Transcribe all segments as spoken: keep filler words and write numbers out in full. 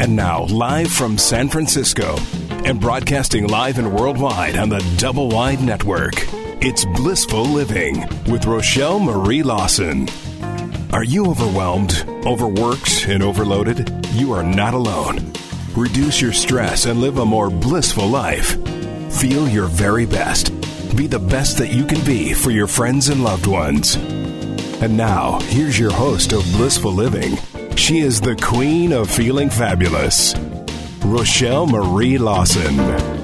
And now, live from San Francisco and broadcasting live and worldwide on the Double Wide Network, it's Blissful Living with Rochelle Marie Lawson. Are you overwhelmed, overworked, and overloaded? You are not alone. Reduce your stress and live a more blissful life. Feel your very best. Be the best that you can be for your friends and loved ones. And now, here's your host of Blissful Living. She is the queen of feeling fabulous, Rochelle Marie Lawson.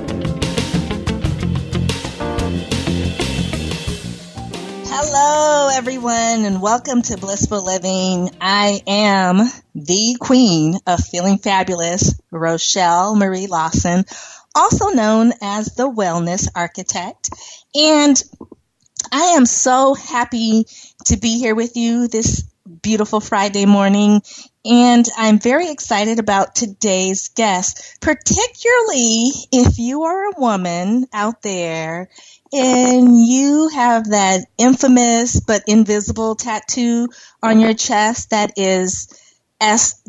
Hello, everyone, and welcome to Blissful Living. I am the queen of feeling fabulous, Rochelle Marie Lawson, also known as the Wellness Architect. And I am so happy to be here with you this beautiful Friday morning, and I'm very excited about today's guest, particularly if you are a woman out there and you have that infamous but invisible tattoo on your chest that is S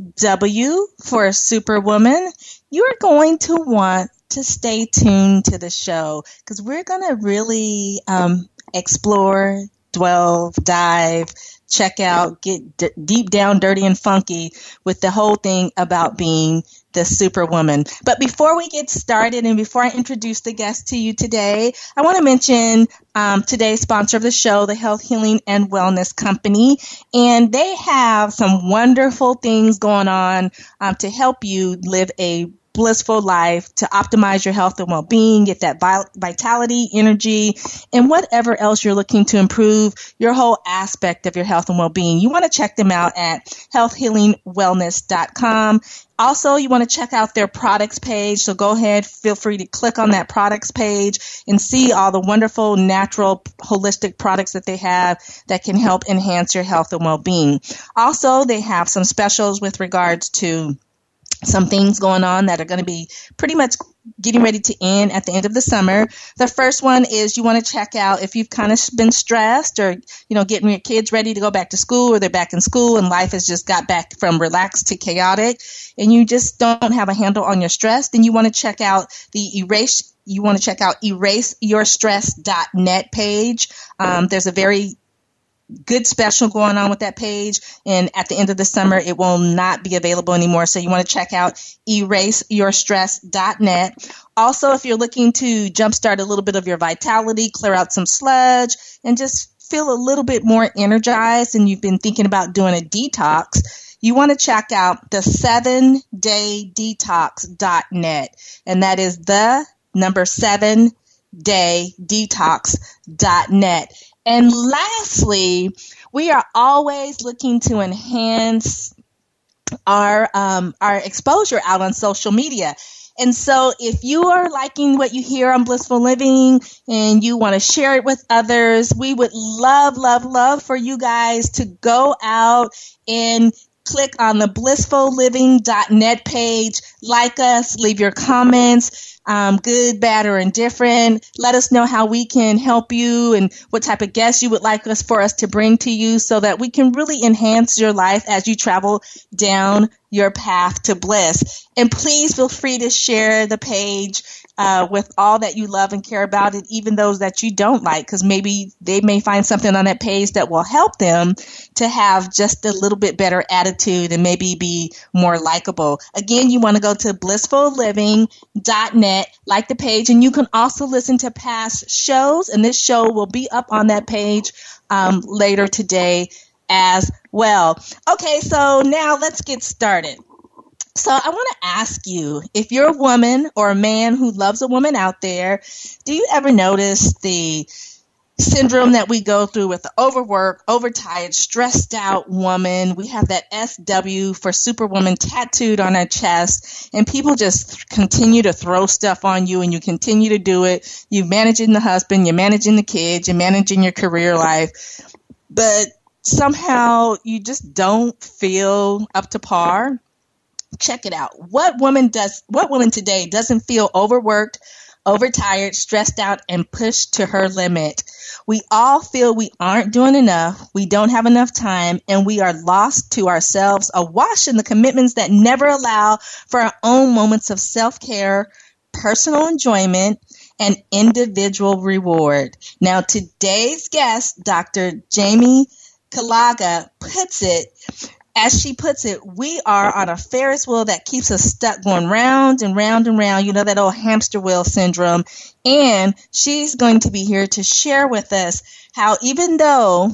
W for Superwoman. You're going to want to stay tuned to the show because we're going to really um, explore, dwell, dive, check out, get d- deep down, dirty and funky with the whole thing about being the superwoman. But before we get started and before I introduce the guest to you today, I want to mention um, today's sponsor of the show, the Health Healing and Wellness Company. And they have some wonderful things going on um, to help you live a blissful life, to optimize your health and well-being, get that vitality, energy, and whatever else you're looking to improve your whole aspect of your health and well-being. You want to check them out at health healing wellness dot com. Also, you want to check out their products page. So go ahead, feel free to click on that products page and see all the wonderful, natural, holistic products that they have that can help enhance your health and well-being. Also, they have some specials with regards to some things going on that are going to be pretty much getting ready to end at the end of the summer. The first one is you want to check out if you've kind of been stressed or, you know, getting your kids ready to go back to school or they're back in school and life has just got back from relaxed to chaotic and you just don't have a handle on your stress, then you want to check out the Erase You want to check out erase your stress dot net page. Um, there's a very good special going on with that page, and at the end of the summer it will not be available anymore, so you want to check out erase your stress dot net. Also, if you're looking to jumpstart a little bit of your vitality, clear out some sludge, and just feel a little bit more energized and you've been thinking about doing a detox, you want to check out the seven day detox dot net, and that is the number seven day detox dot net. And lastly, we are always looking to enhance our um, our exposure out on social media. And so if you are liking what you hear on Blissful Living and you want to share it with others, we would love, love, love for you guys to go out and click on the blissful living dot net page, like us, leave your comments, um, good, bad, or indifferent. Let us know how we can help you and what type of guests you would like us for us to bring to you so that we can really enhance your life as you travel down your path to bliss. And please feel free to share the page uh, with all that you love and care about, and even those that you don't like, because maybe they may find something on that page that will help them to have just a little bit better attitude and maybe be more likable. Again, you want to go to blissful living dot net, like the page, and you can also listen to past shows, and this show will be up on that page um, later today as well. Okay, so now let's get started. So I want to ask you, if you're a woman or a man who loves a woman out there, do you ever notice the syndrome that we go through with the overworked, overtired, stressed out woman? We have that S W for Superwoman tattooed on our chest, and people just continue to throw stuff on you, and you continue to do it. You're managing the husband, you're managing the kids, you're managing your career life, but somehow you just don't feel up to par. Check it out. What woman does, what woman today doesn't feel overworked, overtired, stressed out, and pushed to her limit. We all feel we aren't doing enough, we don't have enough time, and we are lost to ourselves, awash in the commitments that never allow for our own moments of self-care, personal enjoyment, and individual reward. Now, today's guest, Doctor Jaime Calaga, puts it, as she puts it, we are on a Ferris wheel that keeps us stuck going round and round and round, you know, that old hamster wheel syndrome. And she's going to be here to share with us how even though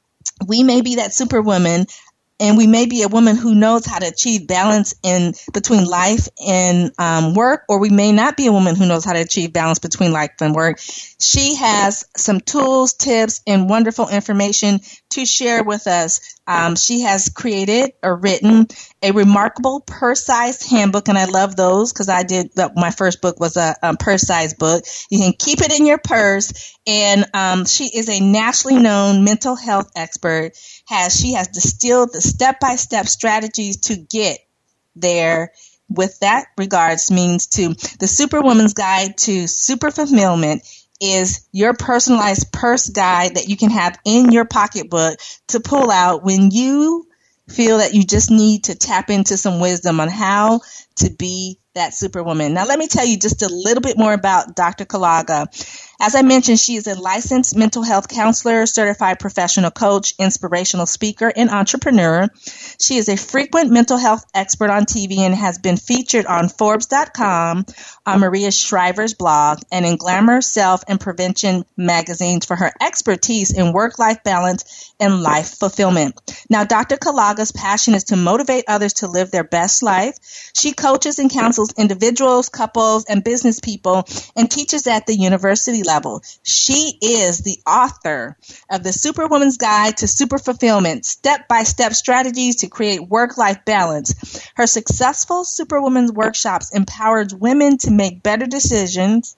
we may be that superwoman, and we may be a woman who knows how to achieve balance in between life and um, work, or we may not be a woman who knows how to achieve balance between life and work. She has some tools, tips, and wonderful information to share with us. Um, she has created or written a remarkable purse-sized handbook, and I love those because I did the, my first book was a, a purse-sized book. You can keep it in your purse, and um, she is a nationally known mental health expert. Has she has distilled the step-by-step strategies to get there. With that regards means to the Superwoman's Guide to Super Fulfillment is your personalized purse guide that you can have in your pocketbook to pull out when you feel that you just need to tap into some wisdom on how to be that superwoman. Now, let me tell you just a little bit more about Doctor Calaga. As I mentioned, she is a licensed mental health counselor, certified professional coach, inspirational speaker, and entrepreneur. She is a frequent mental health expert on T V and has been featured on Forbes dot com, on Maria Shriver's blog, and in Glamour, Self, and Prevention magazines for her expertise in work-life balance and life fulfillment. Now, Doctor Calaga's passion is to motivate others to live their best life. She coaches and counsels individuals, couples, and business people and teaches at the university level. She is the author of the Superwoman's Guide to Super Fulfillment, step-by-step strategies to create work-life balance. Her successful Superwoman's workshops empowers women to make better decisions,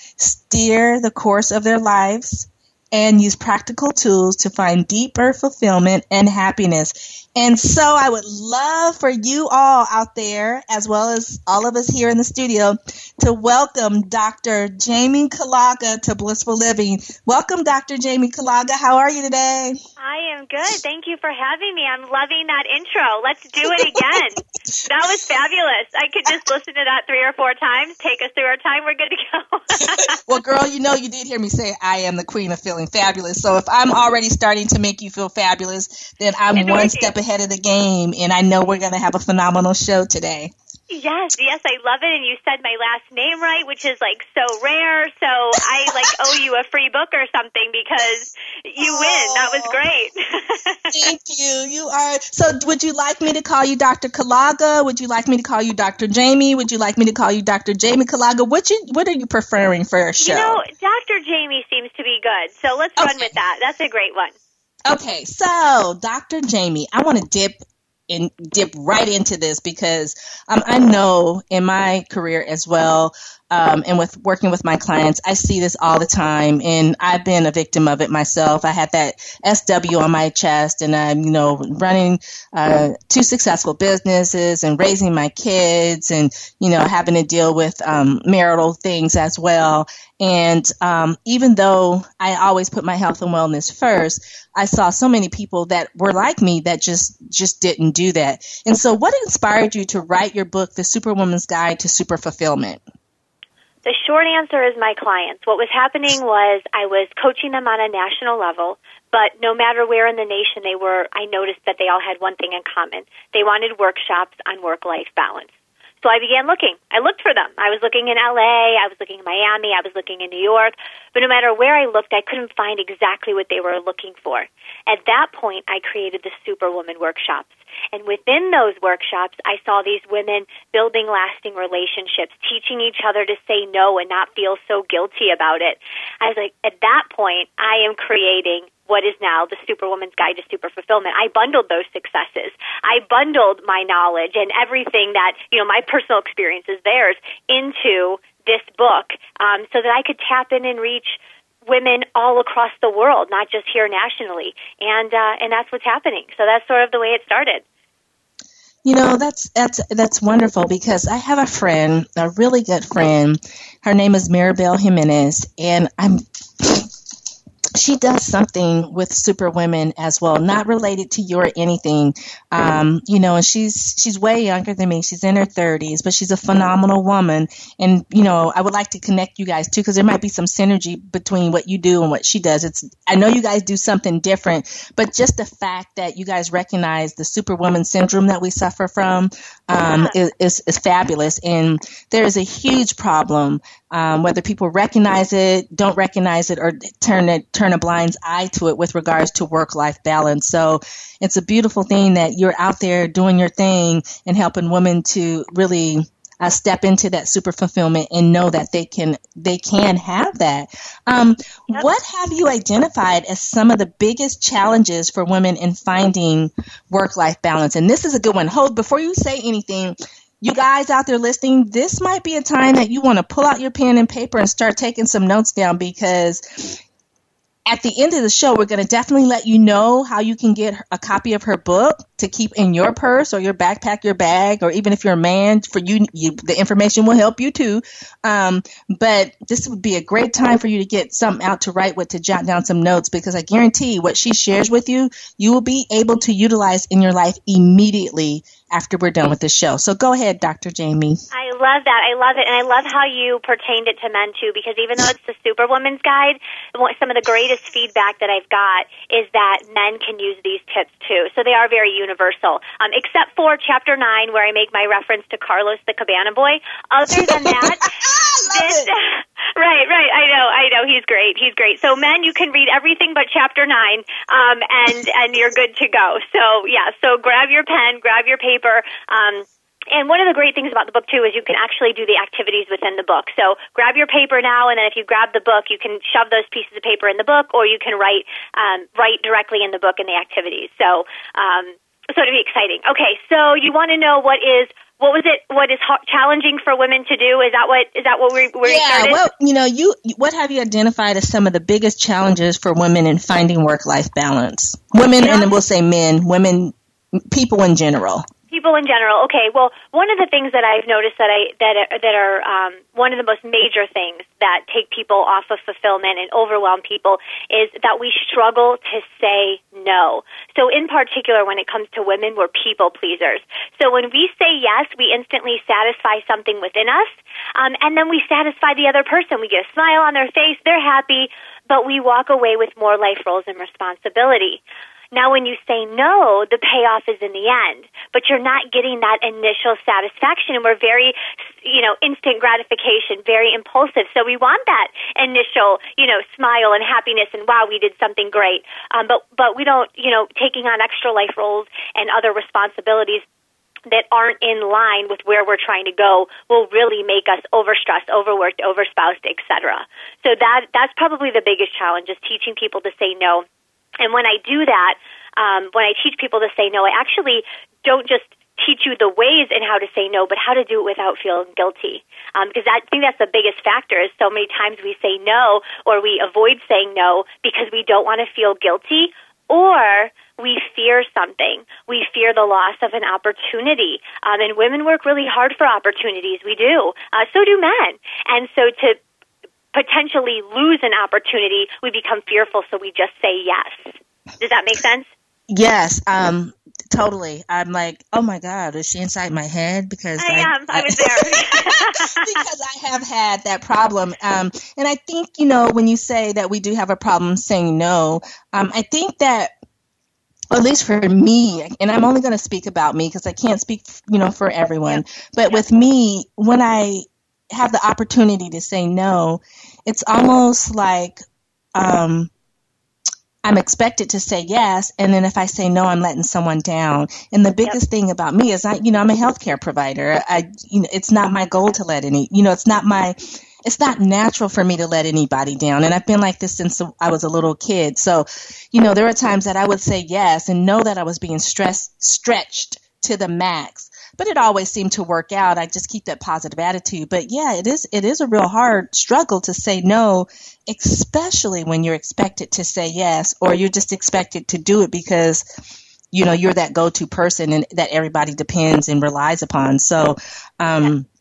steer the course of their lives, and use practical tools to find deeper fulfillment and happiness. And so I would love for you all out there, as well as all of us here in the studio, to welcome Doctor Jaime Calaga to Blissful Living. Welcome, Doctor Jaime Calaga. How are you today? I am good. Thank you for having me. I'm loving that intro. Let's do it again. That was fabulous. I could just listen to that three or four times, take us through our time. We're good to go. Well, girl, you know you did hear me say I am the queen of feeling fabulous. So if I'm already starting to make you feel fabulous, then I'm it's one working. step ahead of the game, and I know we're going to have a phenomenal show today. Yes, yes, I love it. And you said my last name right, which is like so rare. So I like owe you a free book or something because you oh, win. That was great. Thank you. You are. So would you like me to call you Doctor Calaga? Would you like me to call you Doctor Jaime? Would you like me to call you Doctor Jaime Calaga? What you What are you preferring for a show? You know, Doctor Jaime seems to be good. So let's okay. run with that. That's a great one. Okay, so Doctor Jaime, I want to dip and dip right into this because um, I know in my career as well, um, and with working with my clients, I see this all the time, and I've been a victim of it myself. I had that S W on my chest, and I'm, you know, running uh, two successful businesses and raising my kids, and you know, having to deal with um, marital things as well. And um, even though I always put my health and wellness first, I saw so many people that were like me that just just didn't do that. And so, what inspired you to write your book, The Superwoman's Guide to Super Fulfillment? The short answer is my clients. What was happening was I was coaching them on a national level, but no matter where in the nation they were, I noticed that they all had one thing in common. They wanted workshops on work-life balance. So I began looking. I looked for them. I was looking in L A, I was looking in Miami, I was looking in New York, but no matter where I looked, I couldn't find exactly what they were looking for. At that point, I created the Superwoman workshops. And within those workshops, I saw these women building lasting relationships, teaching each other to say no and not feel so guilty about it. I was like, at that point, I am creating what is now the Superwoman's Guide to Super Fulfillment. I bundled those successes. I bundled my knowledge and everything that, you know, my personal experiences, theirs, into this book um, so that I could tap in and reach women all across the world, not just here nationally. And uh, and that's what's happening. So that's sort of the way it started. You know, that's that's that's wonderful because I have a friend, a really good friend. Her name is Maribel Jimenez, and I'm. She does something with Superwomen as well, not related to you or anything, um, you know, and she's she's way younger than me. She's in her thirties, but she's a phenomenal woman. And, you know, I would like to connect you guys, too, because there might be some synergy between what you do and what she does. It's I know you guys do something different, but just the fact that you guys recognize the Superwoman syndrome that we suffer from um, is, is, is fabulous. And there is a huge problem. Um, whether people recognize it, don't recognize it, or turn it, turn a blind eye to it with regards to work-life balance. So it's a beautiful thing that you're out there doing your thing and helping women to really uh, step into that super fulfillment and know that they can they can have that. Um, yep. What have you identified as some of the biggest challenges for women in finding work-life balance? And this is a good one. Hold, before you say anything, you guys out there listening, this might be a time that you want to pull out your pen and paper and start taking some notes down, because at the end of the show, we're going to definitely let you know how you can get a copy of her book to keep in your purse or your backpack, your bag, or even if you're a man, for you, you the information will help you too. Um, but this would be a great time for you to get something out to write with, to jot down some notes, because I guarantee what she shares with you, you will be able to utilize in your life immediately after we're done with the show. So go ahead, Doctor Jamie. I love that. I love it. And I love how you pertained it to men, too, because even though it's the Superwoman's Guide, some of the greatest feedback that I've got is that men can use these tips, too. So they are very universal, um, except for Chapter nine, where I make my reference to Carlos the Cabana Boy. Other than that, this, right, right. I know, I know. He's great. He's great. So men, you can read everything but Chapter nine, um, and, and you're good to go. So, yeah, so grab your pen, grab your paper. Um, and one of the great things about the book, too, is you can actually do the activities within the book. So grab your paper now, and then if you grab the book, you can shove those pieces of paper in the book, or you can write um, write directly in the book in the activities. So, um, so it'll be exciting. Okay, so you want to know what is what was it? What is ha- challenging for women to do? Is that what is that what we're, we're yeah? started? Well, you know, you what have you identified as some of the biggest challenges for women in finding work-life balance? Women, yeah. And then we'll say men, women, people in general. People in general. Okay. Well, one of the things that I've noticed that I that are, that are um, one of the most major things that take people off of fulfillment and overwhelm people is that we struggle to say no. So, in particular, when it comes to women, we're people pleasers. So, when we say yes, we instantly satisfy something within us, um, and then we satisfy the other person. We get a smile on their face, they're happy, but we walk away with more life roles and responsibility. Now, when you say no, the payoff is in the end, but you're not getting that initial satisfaction, and we're very, you know, instant gratification, very impulsive. So we want that initial, you know, smile and happiness and, wow, we did something great. Um, but, but we don't, you know, taking on extra life roles and other responsibilities that aren't in line with where we're trying to go will really make us overstressed, overworked, overspoused, et cetera. So that that's probably the biggest challenge, is teaching people to say no. And when I do that, um, when I teach people to say no, I actually don't just teach you the ways and how to say no, but how to do it without feeling guilty. Um, because I think that's the biggest factor, is so many times we say no, or we avoid saying no because we don't want to feel guilty, or we fear something. We fear the loss of an opportunity. Um, and women work really hard for opportunities. We do. Uh, so do men. And so to potentially lose an opportunity, we become fearful, so we just say yes. Does that make sense? Yes, um, totally. I'm like, oh my God, is she inside my head? Because I, I am. I, I was there. Because I have had that problem. Um, and I think, you know, when you say that we do have a problem saying no, um, I think that, or at least for me, and I'm only going to speak about me because I can't speak, you know, for everyone. Yeah. But yeah. With me, when I have the opportunity to say no, it's almost like um, I'm expected to say yes, and then if I say no, I'm letting someone down. And the biggest yep. thing about me is, I, you know, I'm a healthcare provider. I, you know, it's not my goal to let any, you know, it's not my, it's not natural for me to let anybody down. And I've been like this since I was a little kid. So, you know, there are times that I would say yes and know that I was being stressed, stretched to the max. But it always seemed to work out. I just keep that positive attitude. But yeah, it is it is a real hard struggle to say no, especially when you're expected to say yes, or you're just expected to do it because, you know, you're that go-to person and that everybody depends and relies upon. So um,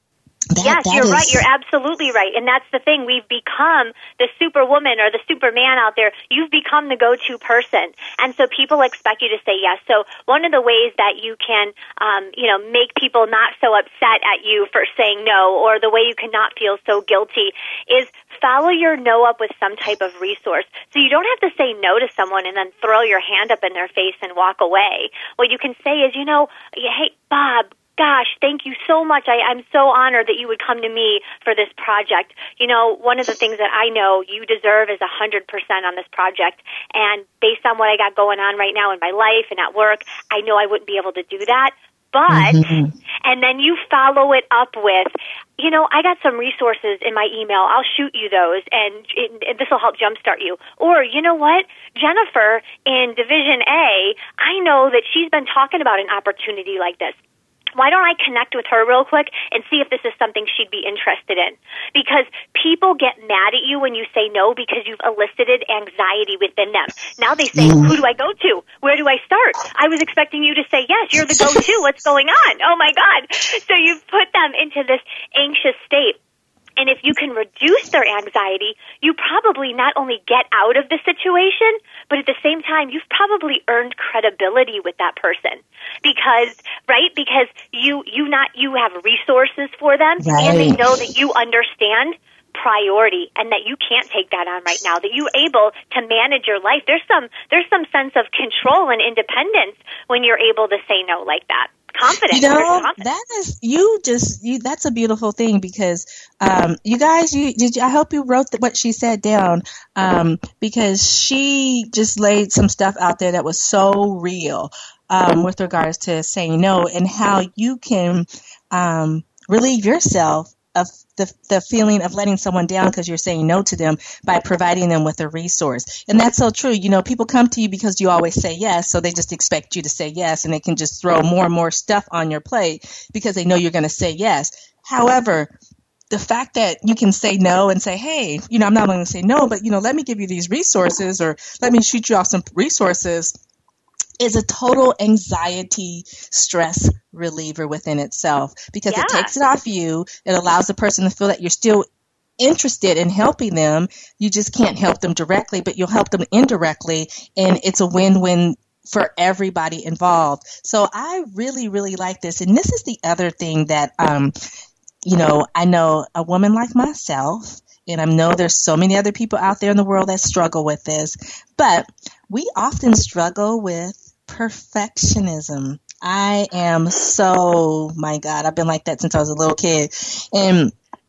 That, yes, that you're is... right. You're absolutely right. And that's the thing. We've become the superwoman or the superman out there. You've become the go-to person. And so people expect you to say yes. So one of the ways that you can, um, you know, make people not so upset at you for saying no, or the way you cannot feel so guilty, is follow your no up with some type of resource. So you don't have to say no to someone and then throw your hand up in their face and walk away. What you can say is, you know, hey, Bob, gosh, thank you so much. I, I'm so honored that you would come to me for this project. You know, one of the things that I know you deserve is one hundred percent on this project. And based on what I got going on right now in my life and at work, I know I wouldn't be able to do that. But, mm-hmm. and then you follow it up with, you know, I got some resources in my email. I'll shoot you those, and, and this will help jumpstart you. Or, you know what? Jennifer in Division A, I know that she's been talking about an opportunity like this. Why don't I connect with her real quick and see if this is something she'd be interested in? Because people get mad at you when you say no because you've elicited anxiety within them. Now they say, who do I go to? Where do I start? I was expecting you to say, yes, you're the go-to. What's going on? Oh, my God. So you've put them into this anxious state. And if you can reduce their anxiety, you probably not only get out of the situation, but at the same time, you've probably earned credibility with that person. Because, right, because you, you not, you have resources for them, right. And they know that you understand priority and that you can't take that on right now, that you're able to manage your life. There's some, there's some sense of control and independence when you're able to say no like that. Confidence. You know, that is, you just, you, that's a beautiful thing because, um, you guys, you, did you, I hope you wrote the, what she said down, um, because she just laid some stuff out there that was so real, um, with regards to saying no and how you can, um, relieve yourself of the the feeling of letting someone down because you're saying no to them by providing them with a resource. And that's so true. You know, people come to you because you always say yes, so they just expect you to say yes, and they can just throw more and more stuff on your plate because they know you're going to say yes. However, the fact that you can say no and say, hey, you know, I'm not going to say no, but, you know, let me give you these resources or let me shoot you off some resources is a total anxiety stress reliever within itself because yeah. It takes it off you. It allows the person to feel that you're still interested in helping them. You just can't help them directly, but you'll help them indirectly, and it's a win-win for everybody involved. So I really, really like this. And this is the other thing that, um, you know, I know a woman like myself, and I know there's so many other people out there in the world that struggle with this, but we often struggle with perfectionism. I am so, my God, I've been like that since I was a little kid. And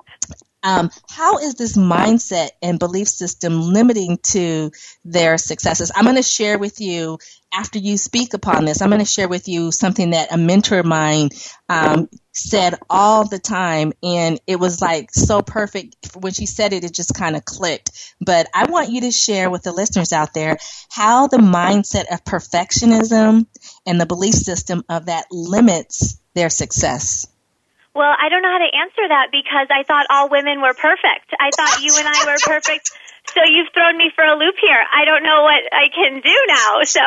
um, how is this mindset and belief system limiting to their successes? I'm going to share with you, after you speak upon this, I'm going to share with you something that a mentor of mine um, said all the time, and it was like so perfect. When she said it, it just kind of clicked. But I want you to share with the listeners out there how the mindset of perfectionism and the belief system of that limits their success. Well, I don't know how to answer that because I thought all women were perfect. I thought you and I were perfect. So you've thrown me for a loop here. I don't know what I can do now. So,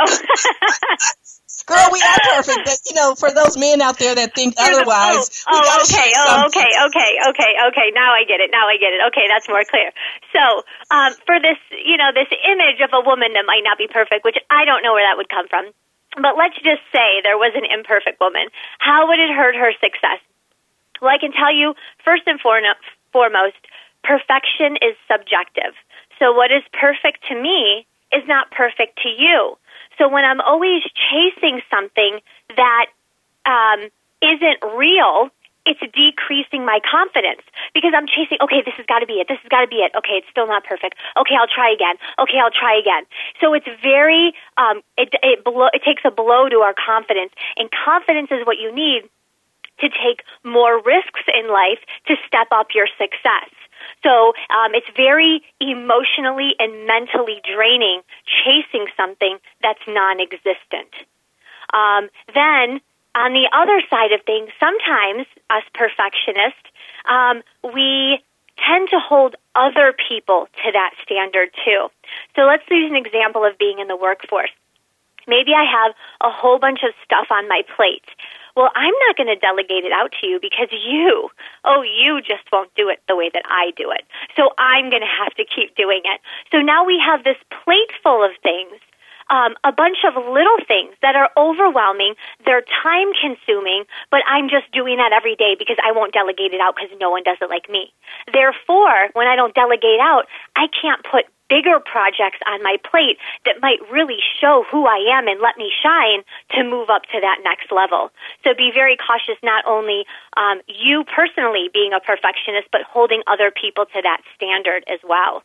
girl, we are perfect. But, you know, for those men out there that think You're otherwise, the, oh, oh okay, oh, okay, okay, okay, okay. Now I get it. Now I get it. Okay, that's more clear. So, um, for this, you know, this image of a woman that might not be perfect, which I don't know where that would come from, but let's just say there was an imperfect woman. How would it hurt her success? Well, I can tell you, first and foremost, perfection is subjective. So what is perfect to me is not perfect to you. So when I'm always chasing something that um, isn't real, it's decreasing my confidence because I'm chasing, okay, this has got to be it. This has got to be it. Okay, it's still not perfect. Okay, I'll try again. Okay, I'll try again. So it's very, um, it, it, blow, it takes a blow to our confidence, and confidence is what you need to take more risks in life to step up your success. So um, it's very emotionally and mentally draining chasing something that's non-existent. Um, then on the other side of things, sometimes us perfectionists, um, we tend to hold other people to that standard too. So let's use an example of being in the workforce. Maybe I have a whole bunch of stuff on my plate. well, I'm not going to delegate it out to you because you, oh, you just won't do it the way that I do it. So I'm going to have to keep doing it. So now we have this plate full of things, um, a bunch of little things that are overwhelming. They're time consuming, but I'm just doing that every day because I won't delegate it out because no one does it like me. Therefore, when I don't delegate out, I can't put bigger projects on my plate that might really show who I am and let me shine to move up to that next level. So be very cautious, not only um, you personally being a perfectionist, but holding other people to that standard as well.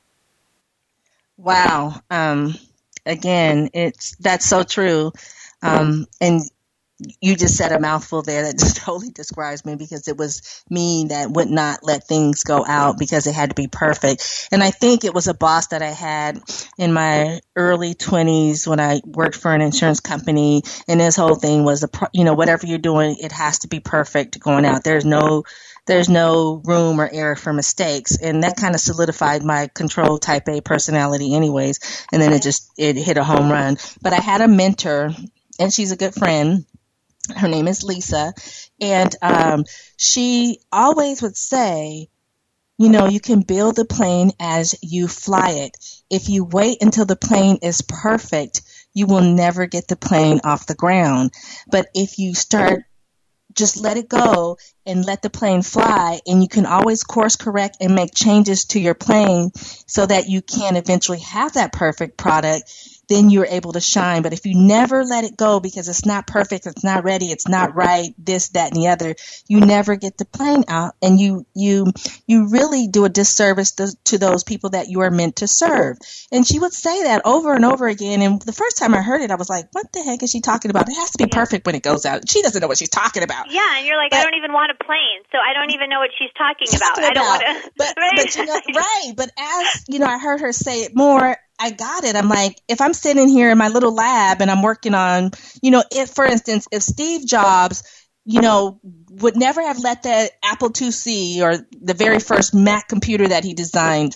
Wow. Um, again, it's that's so true. Um, and you just said a mouthful there that just totally describes me, because it was me that would not let things go out because it had to be perfect. And I think it was a boss that I had in my early twenties when I worked for an insurance company, and his whole thing was, you know, whatever you're doing, it has to be perfect going out. There's no There's no room or air for mistakes. And that kind of solidified my control type A personality anyways. And then it just, it hit a home run. But I had a mentor, and she's a good friend. Her name is Lisa. And um, she always would say, you know, you can build the plane as you fly it. If you wait until the plane is perfect, you will never get the plane off the ground. But if you start, just let it go and let the plane fly, and you can always course correct and make changes to your plane so that you can eventually have that perfect product, then you're able to shine. But if you never let it go because it's not perfect, it's not ready, it's not right, this, that, and the other, you never get the plane out, and you you you really do a disservice to, to those people that you are meant to serve. And she would say that over and over again. And the first time I heard it, I was like, what the heck is she talking about? It has to be perfect when it goes out. She doesn't know what she's talking about. Yeah, and you're like, but, I don't even want a plane, so I don't even know what she's talking about. Talking I don't about. want to. But, right? but you know, right. But as, you know, I heard her say it more, I got it. I'm like, if I'm sitting here in my little lab and I'm working on, you know, if, for instance, if Steve Jobs, you know, would never have let that Apple two C or the very first Mac computer that he designed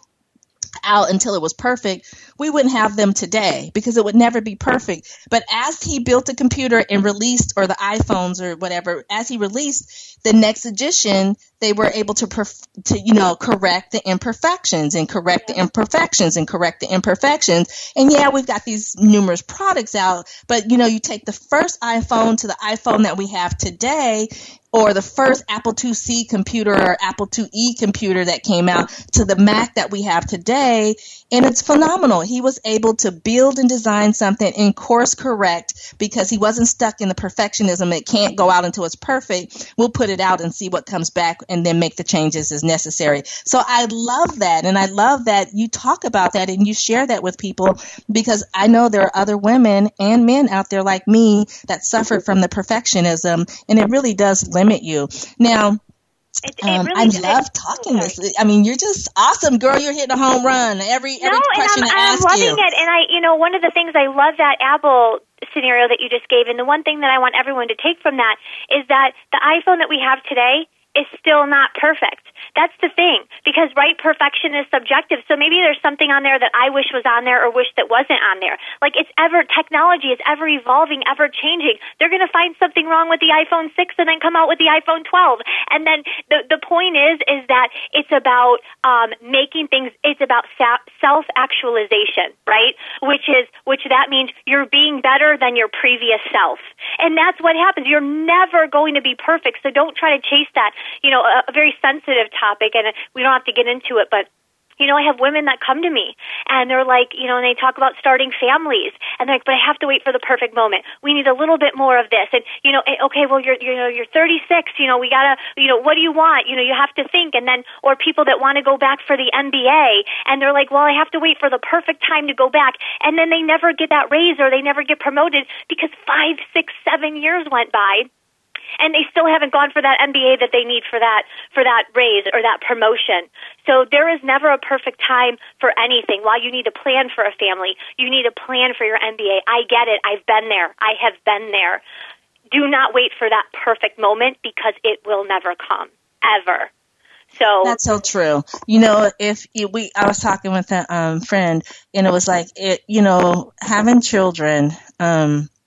out until it was perfect, we wouldn't have them today because it would never be perfect. But as he built a computer and released, or the iPhones or whatever, as he released the next edition, they were able to, perf- to you know, correct the imperfections and correct the imperfections and correct the imperfections. And yeah, we've got these numerous products out, but you know, you take the first iPhone to the iPhone that we have today, or the first Apple two C computer or Apple two E computer that came out to the Mac that we have today, and it's phenomenal. He was able to build and design something and course correct because he wasn't stuck in the perfectionism. It can't go out until it's perfect. We'll put it out and see what comes back and then make the changes as necessary. So I love that, and I love that you talk about that and you share that with people, because I know there are other women and men out there like me that suffered from the perfectionism, and it really does limit you. Now, It, it um, really I did. love talking this. I mean, you're just awesome, girl. You're hitting a home run. Every every no, question and I'm, I I'm ask loving you. it. And I, you know, one of the things I love that Apple scenario that you just gave, and the one thing that I want everyone to take from that is that the iPhone that we have today is still not perfect. That's the thing, because right, perfection is subjective. So maybe there's something on there that I wish was on there or wish that wasn't on there. Like, it's ever, technology is ever evolving, ever changing. They're going to find something wrong with the iPhone six and then come out with the iPhone twelve. And then the the point is, is that it's about um, making things, it's about self-actualization, right? Which is, which that means you're being better than your previous self. And that's what happens. You're never going to be perfect, so don't try to chase that. You know, a, a very sensitive topic, and we don't have to get into it, but you know, I have women that come to me and they're like, you know, and they talk about starting families, and they're like, but I have to wait for the perfect moment. We need a little bit more of this. And, you know, okay, well, you're, you know, you're thirty-six, you know, we gotta, you know, what do you want? You know, you have to think. And then, or people that want to go back for the M B A, and they're like, well, I have to wait for the perfect time to go back. And then they never get that raise, or they never get promoted because five, six, seven years went by, and they still haven't gone for that M B A that they need for that for that raise or that promotion. So there is never a perfect time for anything. While you need a plan for a family, you need a plan for your M B A. I get it. I've been there. I have been there. Do not wait for that perfect moment, because it will never come, ever. So that's so true. You know, if you, we, I was talking with a um, friend, and it was like, it, you know, having children, um,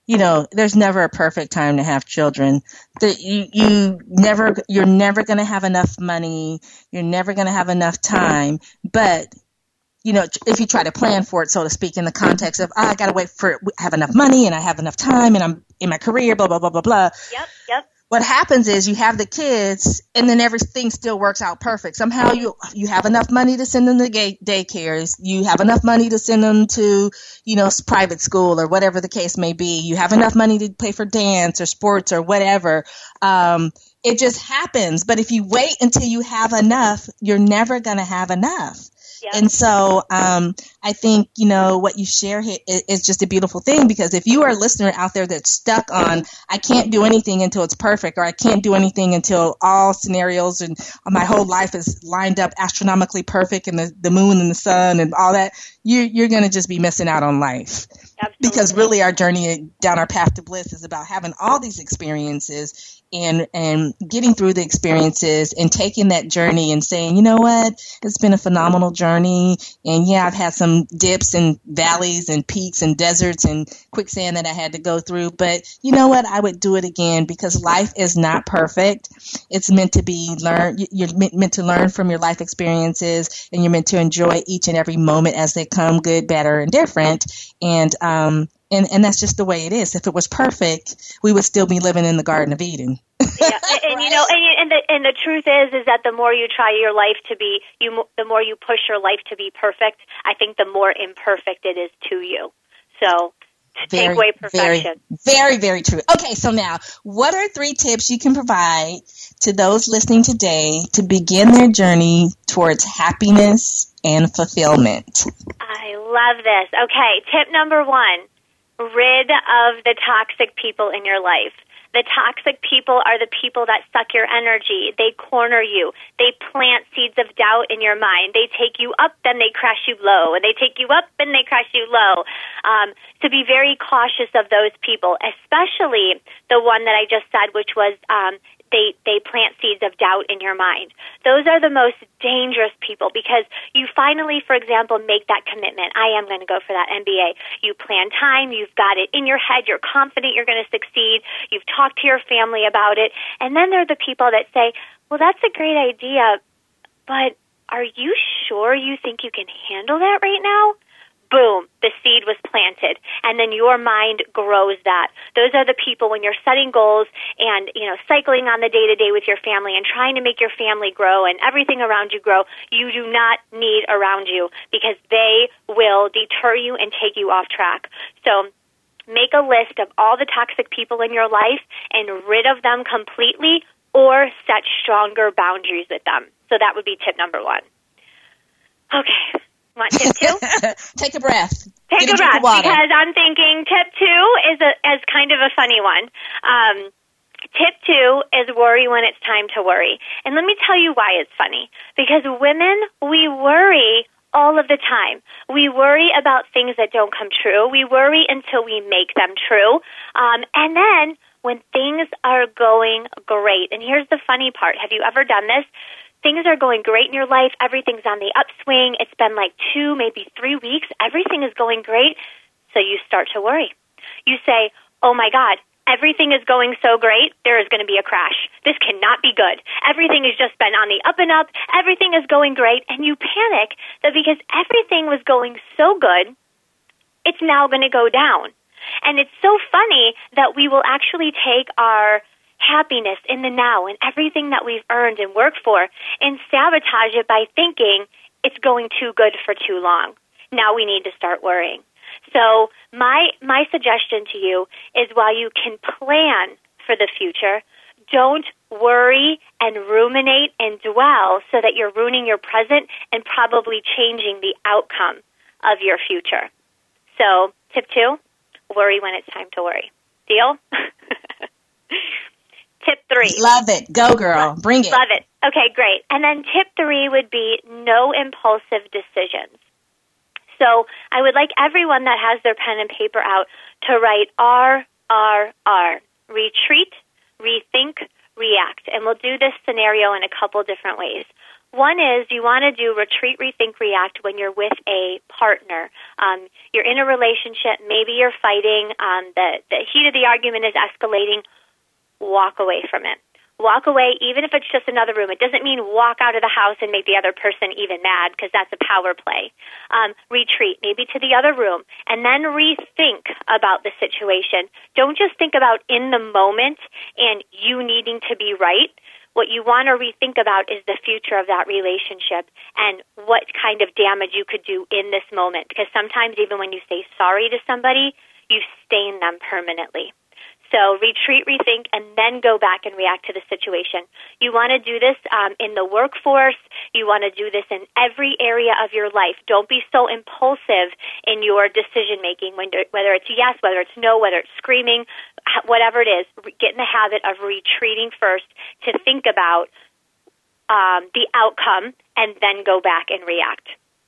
you know, there's never a perfect time to have children. The, you, you never, you're never going to have enough money. You're never going to have enough time. But, you know, if you try to plan for it, so to speak, in the context of, oh, I got to wait for, I have enough money and I have enough time and I'm in my career, blah, blah, blah, blah, blah. Yep, yep. What happens is you have the kids and then everything still works out perfect. Somehow you you have enough money to send them to day, daycares. You have enough money to send them to, you know, private school or whatever the case may be. You have enough money to pay for dance or sports or whatever. Um, it just happens. But if you wait until you have enough, you're never going to have enough. Yep. And so um, I think, you know, what you share here is, is just a beautiful thing, because if you are a listener out there that's stuck on, I can't do anything until it's perfect, or I can't do anything until all scenarios and my whole life is lined up astronomically perfect and the, the moon and the sun and all that, you're, you're going to just be missing out on life. Absolutely. Because really our journey down our path to bliss is about having all these experiences and and getting through the experiences and taking that journey and saying, you know what, it's been a phenomenal journey. And yeah, I've had some dips and valleys and peaks and deserts and quicksand that I had to go through. But you know what, I would do it again, because life is not perfect. It's meant to be learned. You're meant to learn from your life experiences, and you're meant to enjoy each and every moment as they come, good, better, and different. And, um, And, and that's just the way it is. If it was perfect, we would still be living in the Garden of Eden. Yeah, and, and right? you know, and, and the and the truth is, is that the more you try your life to be, you the more you push your life to be perfect, I think the more imperfect it is to you. So very, take away perfection. Very, very, very true. Okay, so now, what are three tips you can provide to those listening today to begin their journey towards happiness and fulfillment? I love this. Okay, tip number one. Rid of the toxic people in your life. The toxic people are the people that suck your energy. They corner you. They plant seeds of doubt in your mind. They take you up, then they crash you low. And they take you up, and they crash you low. Um, so be very cautious of those people, especially the one that I just said, which was um, they, they plant seeds of doubt in your mind. Those are the most dangerous people, because you finally, for example, make that commitment. I am going to go for that M B A. You plan time. You've got it in your head. You're confident you're going to succeed. You've talked to your family about it. And then there are the people that say, well, that's a great idea, but are you sure you think you can handle that right now? Boom, the seed was planted, and then your mind grows that. Those are the people when you're setting goals and, you know, cycling on the day-to-day with your family and trying to make your family grow and everything around you grow, you do not need around you, because they will deter you and take you off track. So make a list of all the toxic people in your life and rid of them completely, or set stronger boundaries with them. So that would be tip number one. Okay. Want tip two? Take a breath. Take a, a breath, because I'm thinking tip two is a is kind of a funny one. Um, tip two is worry when it's time to worry. And let me tell you why it's funny. Because women, we worry all of the time. We worry about things that don't come true. We worry until we make them true. Um, and then when things are going great, and here's the funny part. Have you ever done this? Things are going great in your life. Everything's on the upswing. It's been like two, maybe three weeks. Everything is going great. So you start to worry. You say, oh, my God, everything is going so great, there is going to be a crash. This cannot be good. Everything has just been on the up and up. Everything is going great. And you panic that because everything was going so good, it's now going to go down. And it's so funny that we will actually take our happiness in the now and everything that we've earned and worked for and sabotage it by thinking it's going too good for too long. Now we need to start worrying. So my my suggestion to you is, while you can plan for the future, don't worry and ruminate and dwell so that you're ruining your present and probably changing the outcome of your future. So tip two, worry when it's time to worry. Deal? Tip three. Love it. Go, girl. Bring it. Love it. Okay, great. And then tip three would be no impulsive decisions. So I would like everyone that has their pen and paper out to write R, R, R. Retreat, rethink, react. And we'll do this scenario in a couple different ways. One is you want to do retreat, rethink, react when you're with a partner. Um, you're in a relationship, maybe you're fighting, um, the, the heat of the argument is escalating. Walk away from it. Walk away, even if it's just another room. It doesn't mean walk out of the house and make the other person even mad, because that's a power play. Um, retreat, maybe to the other room, and then rethink about the situation. Don't just think about in the moment and you needing to be right. What you want to rethink about is the future of that relationship and what kind of damage you could do in this moment. Because sometimes even when you say sorry to somebody, you stain them permanently. So retreat, rethink, and then go back and react to the situation. You want to do this um, in the workforce. You want to do this in every area of your life. Don't be so impulsive in your decision-making, when, whether it's yes, whether it's no, whether it's screaming, whatever it is. Get in the habit of retreating first to think about um, the outcome and then go back and react.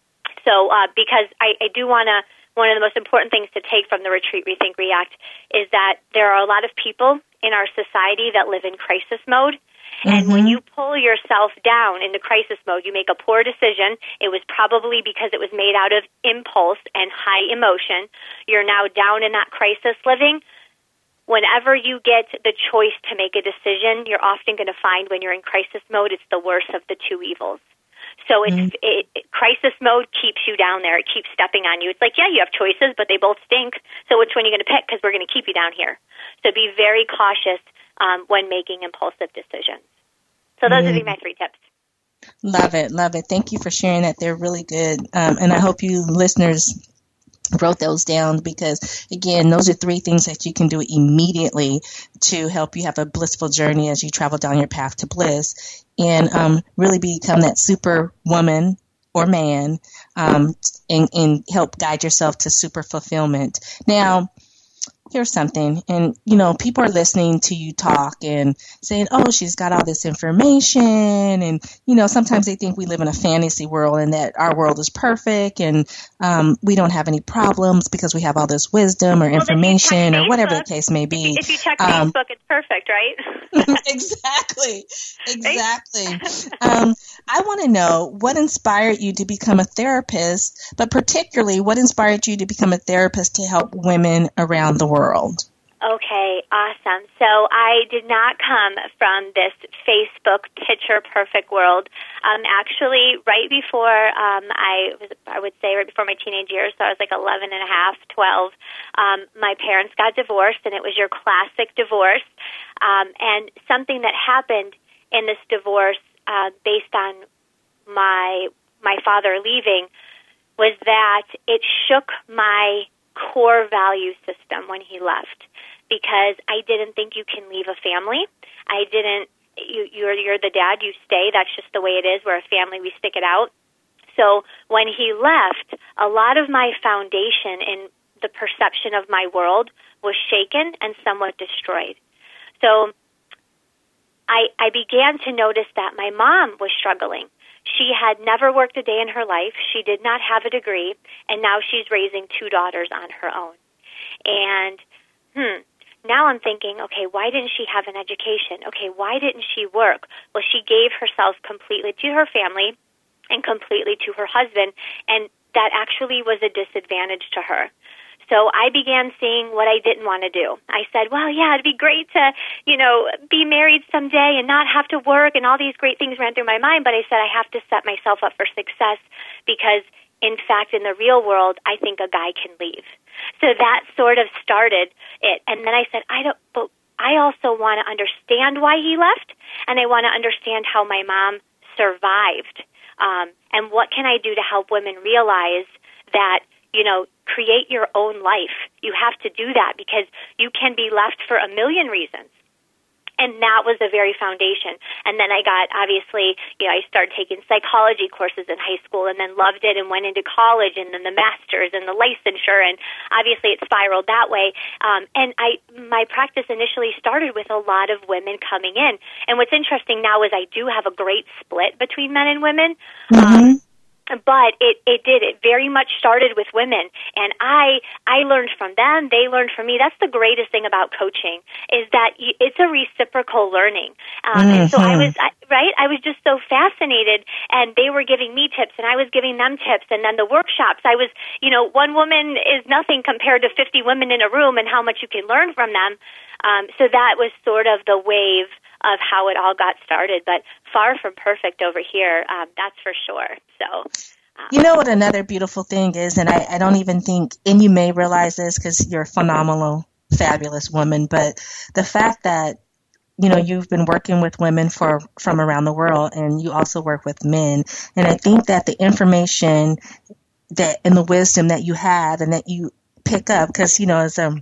So uh, because I, I do want to one of the most important things to take from the retreat, rethink, react is that there are a lot of people in our society that live in crisis mode. And mm-hmm. when you pull yourself down into crisis mode, you make a poor decision. It was probably because it was made out of impulse and high emotion. You're now down in that crisis living. Whenever you get the choice to make a decision, you're often going to find when you're in crisis mode, it's the worst of the two evils. So it's, mm-hmm. it, it, crisis mode keeps you down there. It keeps stepping on you. It's like, yeah, you have choices, but they both stink. So which one are you going to pick? Because we're going to keep you down here. So be very cautious um, when making impulsive decisions. So those mm-hmm. would be my three tips. Love it. Love it. Thank you for sharing that. They're really good. Um, and I hope you listeners wrote those down, because, again, those are three things that you can do immediately to help you have a blissful journey as you travel down your path to bliss, and um, really become that super woman or man, um, and, and help guide yourself to super fulfillment. Now, here's something, and, you know, people are listening to you talk and saying, oh, she's got all this information, and, you know, sometimes they think we live in a fantasy world and that our world is perfect, and um, we don't have any problems because we have all this wisdom or well, information Facebook, or whatever the case may be. If you, if you check um, Facebook, it's perfect, right? Exactly. Exactly. um, I want to know what inspired you to become a therapist, but particularly what inspired you to become a therapist to help women around the world? Okay, awesome. So I did not come from this Facebook picture-perfect world. Um, actually, right before um, I was, I would say right before my teenage years, so I was like eleven and a half, twelve, um, my parents got divorced, and it was your classic divorce. Um, and something that happened in this divorce uh, based on my my father leaving was that it shook my core value system when he left, because I didn't think you can leave a family. I didn't, you, you're, you're the dad, you stay. That's just the way it is. We're a family, we stick it out. So when he left, a lot of my foundation in the perception of my world was shaken and somewhat destroyed. So I, I began to notice that my mom was struggling. She had never worked a day in her life. She did not have a degree, and now she's raising two daughters on her own. And, hmm, now I'm thinking, okay, why didn't she have an education? Okay, why didn't she work? Well, she gave herself completely to her family and completely to her husband, and that actually was a disadvantage to her. So I began seeing what I didn't want to do. I said, well, yeah, it'd be great to, you know, be married someday and not have to work, and all these great things ran through my mind, but I said I have to set myself up for success because, in fact, in the real world, I think a guy can leave. So that sort of started it. And then I said, I don't, but I also want to understand why he left, and I want to understand how my mom survived, um, and what can I do to help women realize that, you know, create your own life. You have to do that because you can be left for a million reasons. And that was the very foundation. And then I got, obviously, you know, I started taking psychology courses in high school and then loved it and went into college and then the master's and the licensure. And obviously it spiraled that way. Um, and I, my practice initially started with a lot of women coming in. And what's interesting now is I do have a great split between men and women. Mm-hmm. Um, But it, it did. It very much started with women. And I I learned from them. They learned from me. That's the greatest thing about coaching, is that you, it's a reciprocal learning. Um, mm-hmm. And so I was, I, right, I was just so fascinated. And they were giving me tips, and I was giving them tips. And then the workshops, I was, you know, one woman is nothing compared to fifty women in a room and how much you can learn from them. Um, so that was sort of the wave of how it all got started, but far from perfect over here, um, that's for sure. So, um, you know what another beautiful thing is, and I, I don't even think, and you may realize this because you're a phenomenal, fabulous woman, but the fact that, you know, you've been working with women for from around the world, and you also work with men, and I think that the information that and the wisdom that you have and that you pick up, because, you know, as a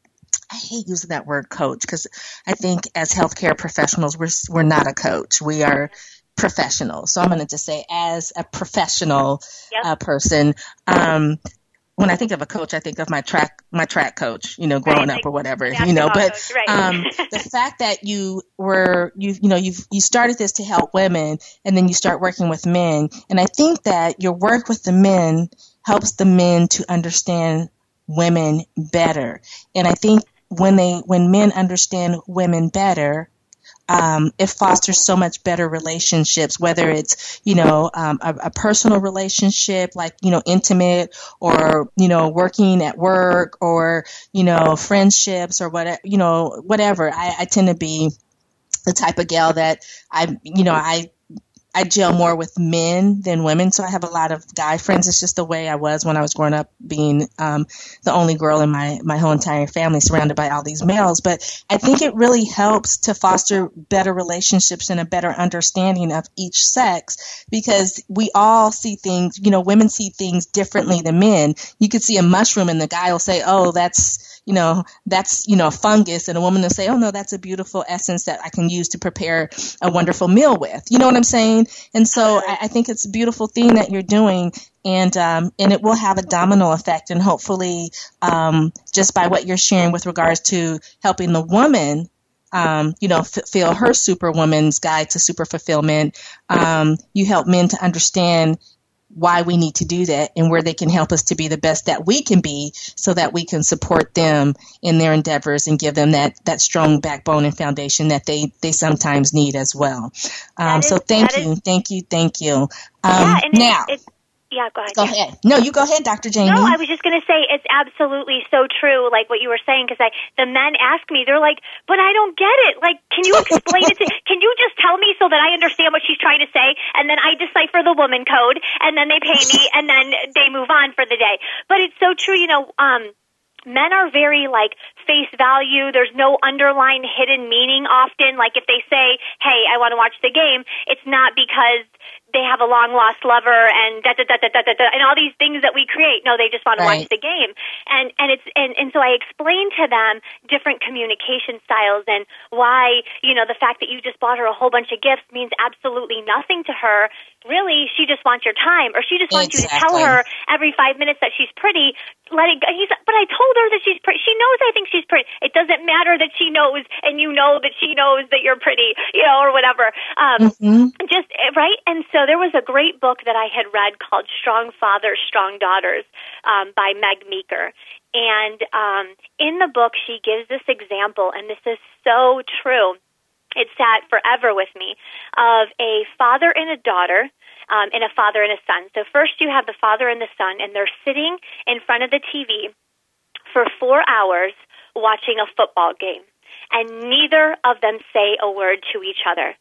I hate using that word coach, because I think as healthcare professionals, we're we're not a coach. We are professionals. So I'm going to just say, as a professional yep. uh, person, um, when I think of a coach, I think of my track my track coach, you know, growing right, up or whatever, you know. But coach, right. um, the fact that you were you you know you you started this to help women, and then you start working with men, and I think that your work with the men helps the men to understand women better, and I think. When they, when men understand women better, um, it fosters so much better relationships, whether it's, you know, um, a, a personal relationship, like, you know, intimate, or, you know, working at work, or, you know, friendships, or whatever, you know, whatever. I, I tend to be the type of gal that I, you know, I, I gel more with men than women, so I have a lot of guy friends. It's just the way I was when I was growing up, being um, the only girl in my, my whole entire family, surrounded by all these males. But I think it really helps to foster better relationships and a better understanding of each sex, because we all see things, you know, women see things differently than men. You could see a mushroom and the guy will say, oh, that's, you know, that's, you know, a fungus, and a woman will say, oh, no, that's a beautiful essence that I can use to prepare a wonderful meal with. You know what I'm saying? And so I, I think it's a beautiful thing that you're doing, and um, and it will have a domino effect, and hopefully um, just by what you're sharing with regards to helping the woman, um, you know, f- feel her superwoman's guide to super fulfillment, um, you help men to understand why we need to do that and where they can help us to be the best that we can be, so that we can support them in their endeavors and give them that, that strong backbone and foundation that they, they sometimes need as well. Um, is, so thank you, is, thank you, thank you. Um, yeah, and now, it, it, yeah, go ahead. Go yeah. ahead. No, you go ahead, Doctor Jamie. No, I was just going to say it's absolutely so true, like what you were saying, because I the men ask me, they're like, but I don't get it. Like, can you explain it to Can you just tell me so that I understand what she's trying to say? And then I decipher the woman code, and then they pay me, and then they move on for the day. But it's so true, you know, um, men are very, like, face value. There's no underlying hidden meaning often. Like, if they say, hey, I want to watch the game, it's not because they have a long-lost lover and da, da, da, da, da, da, and all these things that we create. No, they just want to right. watch the game. And and it's and, and so I explained to them different communication styles, and why, you know, the fact that you just bought her a whole bunch of gifts means absolutely nothing to her. Really, she just wants your time, or she just wants exactly. you to tell her every five minutes that she's pretty. Let it go. He's, but I told her that she's pretty. She knows I think she's pretty. It doesn't matter that she knows, and you know that she knows that you're pretty, you know, or whatever. Um, mm-hmm. Just, right? And so there was a great book that I had read called Strong Fathers, Strong Daughters um, by Meg Meeker. And um, in the book, she gives this example, and this is so true. It sat forever with me, of a father and a daughter, um, and a father and a son. So first you have the father and the son, and they're sitting in front of the T V for four hours watching a football game. And neither of them say a word to each other.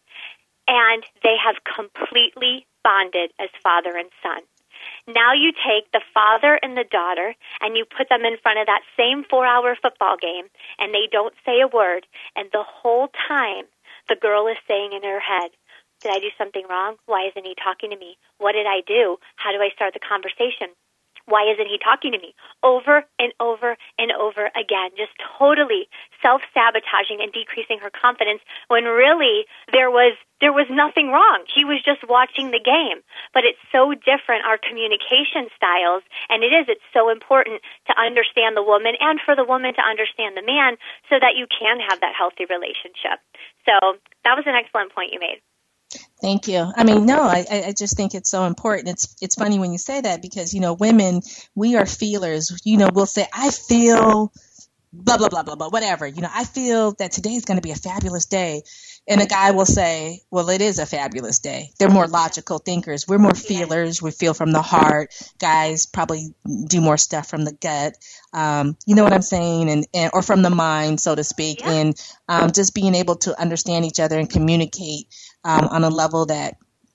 And they have completely bonded as father and son. Now you take the father and the daughter, and you put them in front of that same four-hour football game, and they don't say a word. And the whole time, the girl is saying in her head, did I do something wrong? Why isn't he talking to me? What did I do? How do I start the conversation? Why isn't he talking to me? Over and over and over again, just totally self-sabotaging and decreasing her confidence, when really there was there was nothing wrong. He was just watching the game. But it's so different, our communication styles, and it is, it's so important to understand the woman and for the woman to understand the man, so that you can have that healthy relationship. So that was an excellent point you made. Thank you. I mean, no, I, I just think it's so important. It's it's funny when you say that because, you know, women, we are feelers. You know, we'll say, I feel blah, blah, blah, blah, blah, whatever. You know, I feel that today is going to be a fabulous day. And a guy will say, well, it is a fabulous day. They're more logical thinkers. We're more feelers. We feel from the heart. Guys probably do more stuff from the gut. Um, you know what I'm saying? And, and or from the mind, so to speak. Yeah. And um, just being able to understand each other and communicate um, on a level that,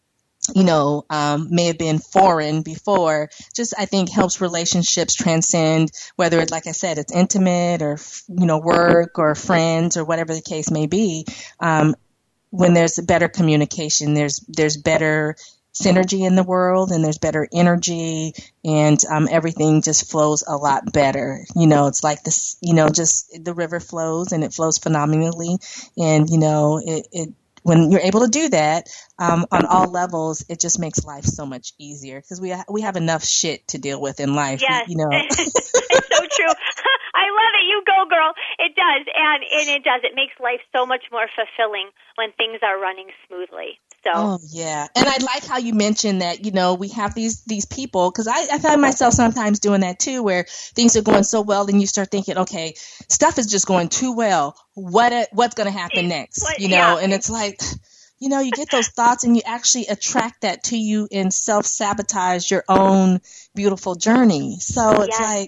you know, um, may have been foreign before, just I think helps relationships transcend, whether it's, like I said, it's intimate or, you know, work or friends or whatever the case may be. Um, when there's better communication, there's there's better synergy in the world and there's better energy and um, everything just flows a lot better. You know, it's like this, you know, just the river flows and it flows phenomenally. And, you know, it, it when you're able to do that um, on all levels, it just makes life so much easier because we ha- we have enough shit to deal with in life. Yes, You know, it's so true. I love it. You go, girl. It does, and and it does. It makes life so much more fulfilling when things are running smoothly. So. Oh yeah, and I like how you mentioned that. You know, we have these these people because I, I find myself sometimes doing that too, where things are going so well, and you start thinking, okay, stuff is just going too well. What what's going to happen next? What, you know, yeah. and it's like, you know, you get those thoughts, and you actually attract that to you and self sabotage your own beautiful journey. So it's Yes. like.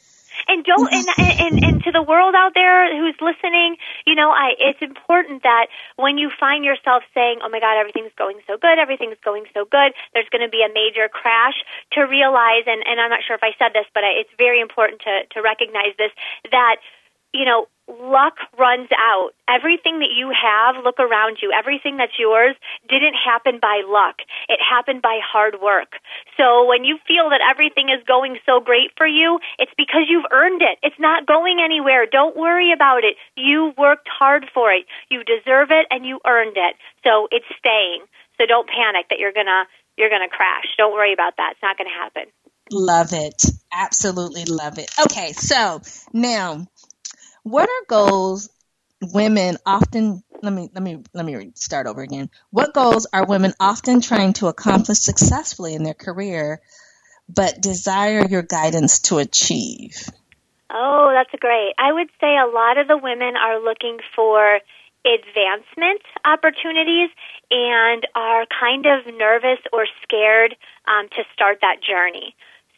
And don't and, and and to the world out there who's listening, you know, I it's important that when you find yourself saying, "Oh my God, everything's going so good, everything's going so good," there's going to be a major crash. To realize, and and I'm not sure if I said this, but it's very important to to recognize this, that you know, luck runs out. Everything that you have, look around you. Everything that's yours didn't happen by luck. It happened by hard work. So when you feel that everything is going so great for you, it's because you've earned it. It's not going anywhere. Don't worry about it. You worked hard for it. You deserve it and you earned it. So it's staying. So don't panic that you're gonna you're gonna crash. Don't worry about that. It's not gonna happen. Love it. Absolutely love it. Okay, so now, what are goals women often, let me, let me, let me start over again. What goals are women often trying to accomplish successfully in their career, but desire your guidance to achieve? Oh, that's great. I would say a lot of the women are looking for advancement opportunities and are kind of nervous or scared um, to start that journey.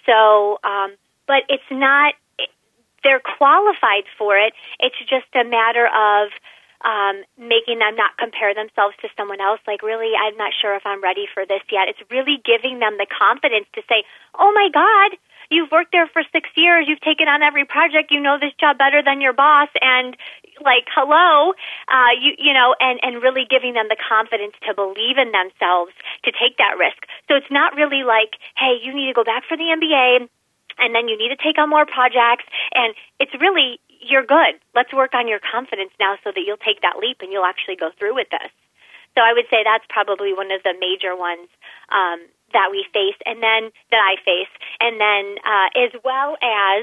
So, um, but it's not, they're qualified for it. It's just a matter of um, making them not compare themselves to someone else. Like, really, I'm not sure if I'm ready for this yet. It's really giving them the confidence to say, oh, my God, you've worked there for six years. You've taken on every project. You know this job better than your boss. And, like, hello, uh, you you know, and, and really giving them the confidence to believe in themselves to take that risk. So it's not really like, hey, you need to go back for the M B A, and then you need to take on more projects. And it's really, you're good. Let's work on your confidence now so that you'll take that leap and you'll actually go through with this. So I would say that's probably one of the major ones um, that we face, and then that I face. And then uh, as well as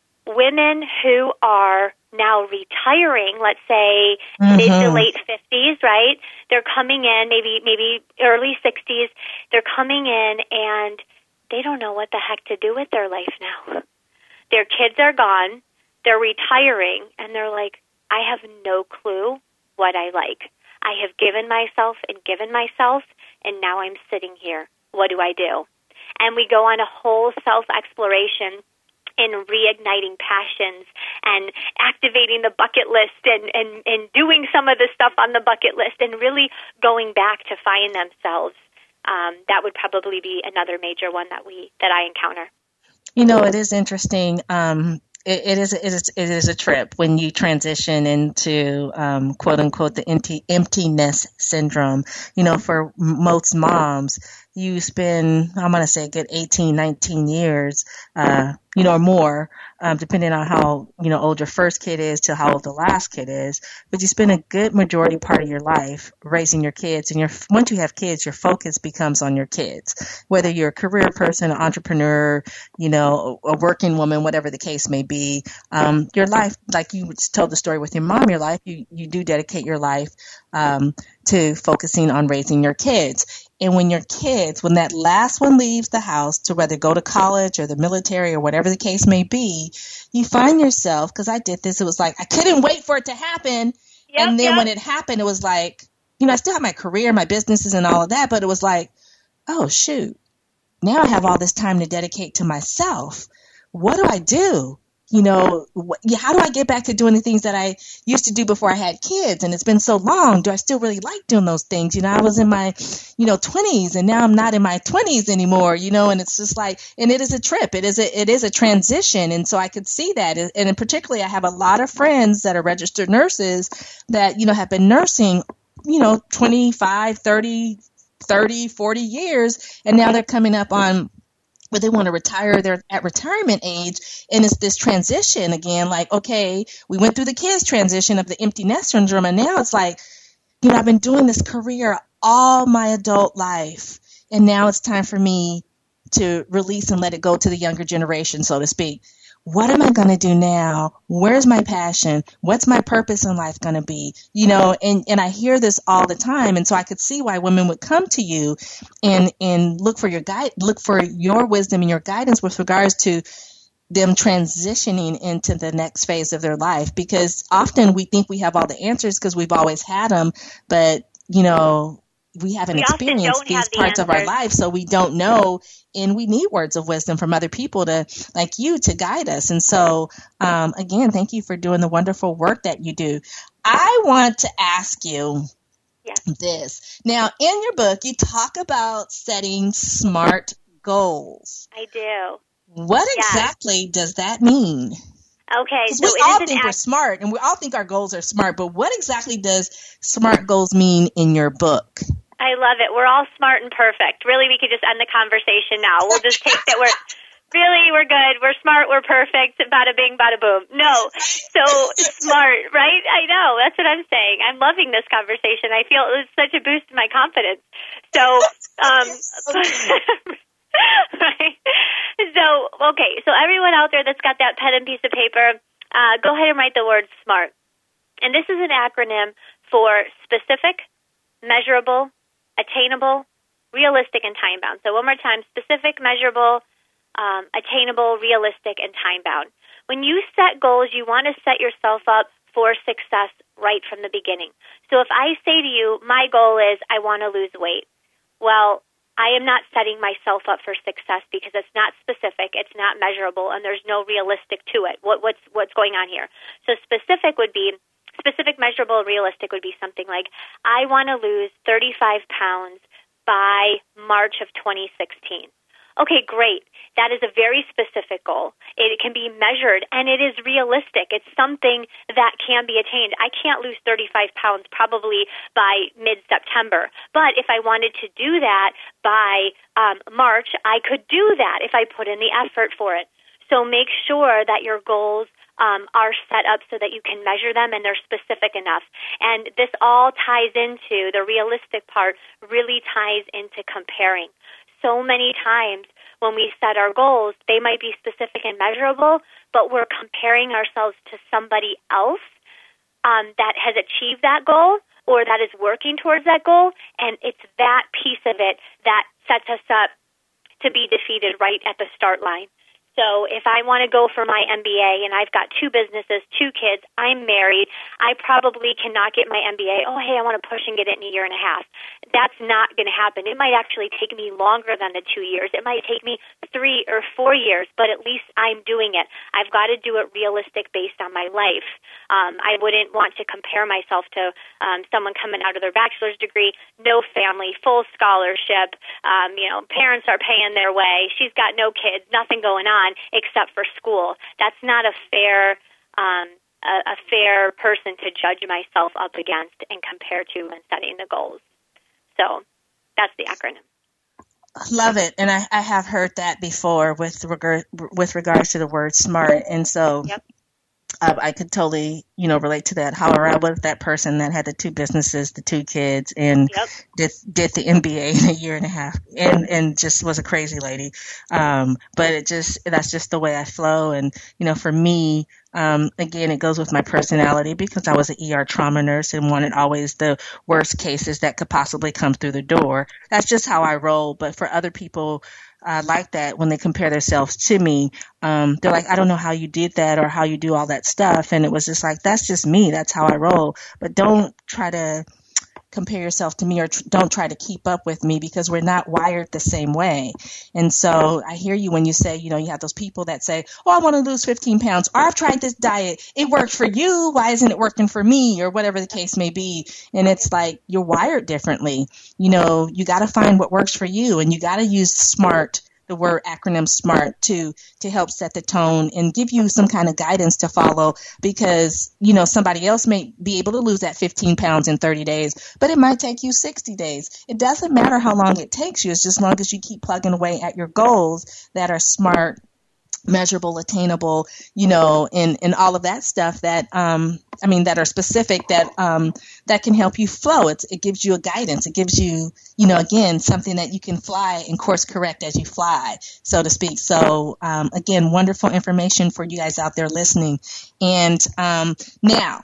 women who are now retiring, let's say mm-hmm. mid to late fifties, right? They're coming in, maybe maybe early sixties. They're coming in and they don't know what the heck to do with their life now. Their kids are gone, they're retiring, and they're like, I have no clue what I like. I have given myself and given myself, and now I'm sitting here. What do I do? And we go on a whole self-exploration in reigniting passions and activating the bucket list and, and, and doing some of the stuff on the bucket list and really going back to find themselves. Um, that would probably be another major one that we that I encounter. You know, it is interesting. Um, it, it is it is it is a trip when you transition into um, quote unquote the empty emptiness syndrome. You know, for most moms, you spend, I'm going to say a good eighteen, nineteen years, uh, you know, or more, um, depending on how, you know, old your first kid is to how old the last kid is. But you spend a good majority part of your life raising your kids. And your, once you have kids, your focus becomes on your kids. Whether you're a career person, an entrepreneur, you know, a working woman, whatever the case may be, um, your life, like you told the story with your mom, your life, you, you do dedicate your life um, to focusing on raising your kids. And when your kids, when that last one leaves the house to whether go to college or the military or whatever the case may be, you find yourself, because I did this, it was like, I couldn't wait for it to happen. Yep, and then yep. when it happened, it was like, you know, I still have my career, my businesses and all of that, but it was like, oh, shoot, now I have all this time to dedicate to myself. What do I do? You know, wh- how do I get back to doing the things that I used to do before I had kids? And it's been so long. Do I still really like doing those things? You know, I was in my, you know, twenties and now I'm not in my twenties anymore, you know, and it's just like, and it is a trip. It is a, it is a transition. And so I could see that. And in particularly, I have a lot of friends that are registered nurses that, you know, have been nursing, you know, twenty-five, thirty, thirty, forty years. And now they're coming up on, but they want to retire, they're at retirement age, and it's this transition again, like, okay, we went through the kids transition of the empty nest syndrome, and now it's like, you know, I've been doing this career all my adult life, and now it's time for me to release and let it go to the younger generation, so to speak. What am I going to do now? Where's my passion? What's my purpose in life going to be? You know, and, and I hear this all the time. And so I could see why women would come to you and, and look for your guide, look for your wisdom and your guidance with regards to them transitioning into the next phase of their life. Because often we think we have all the answers because we've always had them, but, you know, we haven't we experienced these the parts answers. of our life, so we don't know, and we need words of wisdom from other people to, like you, to guide us. And so, um, again, thank you for doing the wonderful work that you do. I want to ask you yes. this. Now, in your book, you talk about setting SMART goals. I do. What yes. exactly does that mean? Okay, so we it all is think act- we're smart, and we all think our goals are smart, but what exactly does SMART goals mean in your book? I love it. We're all smart and perfect. Really, we could just end the conversation now. We'll just take that we're really, we're good, we're smart, we're perfect, bada bing, bada boom. No, so smart, right? I know, that's what I'm saying. I'm loving this conversation. I feel it's such a boost to my confidence. So, um, right? So, okay, so everyone out there that's got that pen and piece of paper, uh, go ahead and write the word SMART. And this is an acronym for specific, measurable, attainable, realistic, and time-bound. So one more time, specific, measurable, um, attainable, realistic, and time-bound. When you set goals, you want to set yourself up for success right from the beginning. So if I say to you, my goal is I want to lose weight, well, I am not setting myself up for success because it's not specific, it's not measurable, and there's no realistic to it. What, what's what's going on here? So specific would be, specific, measurable, realistic would be something like, I want to lose thirty-five pounds by March of twenty sixteen. Okay, great. That is a very specific goal. It can be measured, and it is realistic. It's something that can be attained. I can't lose thirty-five pounds probably by mid-September, but if I wanted to do that by um, March, I could do that if I put in the effort for it. So make sure that your goals um, are set up so that you can measure them and they're specific enough. And this all ties into, the realistic part really ties into comparing. So many times when we set our goals, they might be specific and measurable, but we're comparing ourselves to somebody else um, that has achieved that goal or that is working towards that goal, and it's that piece of it that sets us up to be defeated right at the start line. So if I want to go for my M B A and I've got two businesses, two kids, I'm married, I probably cannot get my M B A. Oh, hey, I want to push and get it in a year and a half. That's not going to happen. It might actually take me longer than the two years. It might take me three or four years, but at least I'm doing it. I've got to do it realistic based on my life. Um, I wouldn't want to compare myself to um, someone coming out of their bachelor's degree, no family, full scholarship, um, you know, parents are paying their way. She's got no kids, nothing going on except for school. That's not a fair um, a, a fair person to judge myself up against and compare to when setting the goals. So that's the acronym. Love it. And I, I have heard that before with regard, with regards to the word smart. And so Yep. uh, I could totally, you know, relate to that. However, I was that person that had the two businesses, the two kids, and Yep. did did the M B A in a year and a half, and and just was a crazy lady. Um, but it just that's just the way I flow. And you know, for me, um, again, it goes with my personality because I was an E R trauma nurse and wanted always the worst cases that could possibly come through the door. That's just how I roll. But for other people uh, like that, when they compare themselves to me, um, they're like, I don't know how you did that or how you do all that stuff. And it was just like, that's just me. That's how I roll. But don't try to compare yourself to me or tr- don't try to keep up with me because we're not wired the same way. And so I hear you when you say, you know, you have those people that say, oh, I want to lose fifteen pounds or I've tried this diet. It worked for you. Why isn't it working for me? Or whatever the case may be. And it's like you're wired differently. You know, you got to find what works for you and you got to use SMART, the word acronym SMART, to to help set the tone and give you some kind of guidance to follow because, you know, somebody else may be able to lose that fifteen pounds in thirty days, but it might take you sixty days. It doesn't matter how long it takes you. It's just as long as you keep plugging away at your goals that are SMART, measurable, attainable, you know, and, and all of that stuff that, um, I mean, that are specific that, um, that can help you flow. It's, it gives you a guidance. It gives you, you know, again, something that you can fly and course correct as you fly, so to speak. So, um, again, wonderful information for you guys out there listening. And, um, now,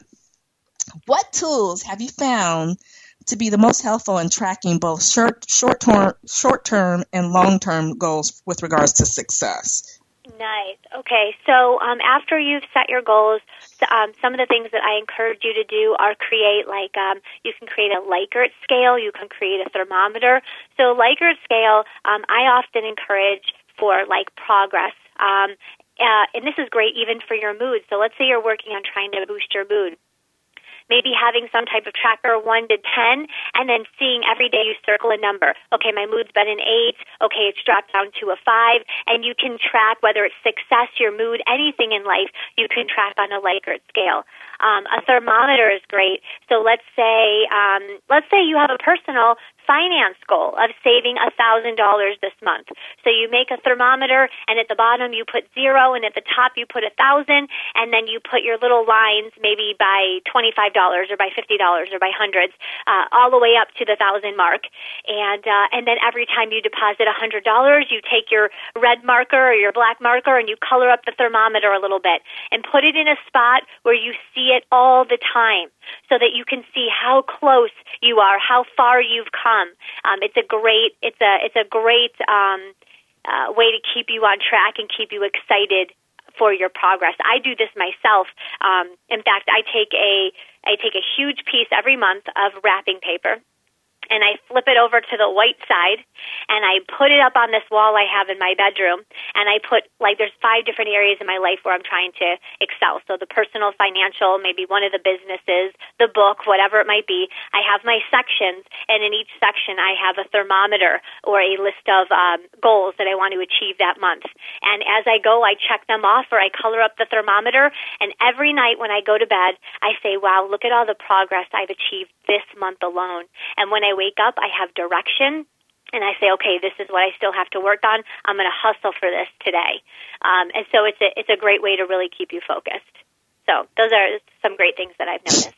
what tools have you found to be the most helpful in tracking both short, short term, short term and long term goals with regards to success? Nice. Okay, so um, after you've set your goals, um, some of the things that I encourage you to do are create, like, um, you can create a Likert scale, you can create a thermometer. So Likert scale, um, I often encourage for, like, progress. Um, uh, and this is great even for your mood. So let's say you're working on trying to boost your mood. Maybe having some type of tracker, one to ten, and then seeing every day you circle a number. Okay, my mood's been an eight. Okay, it's dropped down to a five. And you can track whether it's success, your mood, anything in life, you can track on a Likert scale. Um, a thermometer is great. So let's say, um, let's say you have a personal finance goal of saving one thousand dollars this month. So you make a thermometer, and at the bottom you put zero, and at the top you put one thousand, and then you put your little lines maybe by twenty-five dollars or by fifty dollars or by hundreds, uh, all the way up to the one thousand mark. And uh, and then every time you deposit one hundred dollars, you take your red marker or your black marker and you color up the thermometer a little bit and put it in a spot where you see it all the time so that you can see how close you are, how far you've come. Um, it's a great, it's a, it's a great um, uh, way to keep you on track and keep you excited for your progress. I do this myself. Um, in fact, I take a, I take a huge piece every month of wrapping paper, and I flip it over to the white side, and I put it up on this wall I have in my bedroom, and I put, like, there's five different areas in my life where I'm trying to excel. So the personal, financial, maybe one of the businesses, the book, whatever it might be. I have my sections, and in each section I have a thermometer or a list of um, goals that I want to achieve that month. And as I go, I check them off or I color up the thermometer, and every night when I go to bed, I say, wow, look at all the progress I've achieved this month alone. And when I wake up, I have direction, and I say, okay, this is what I still have to work on. I'm going to hustle for this today. Um, and so it's a, it's a great way to really keep you focused. So those are some great things that I've noticed.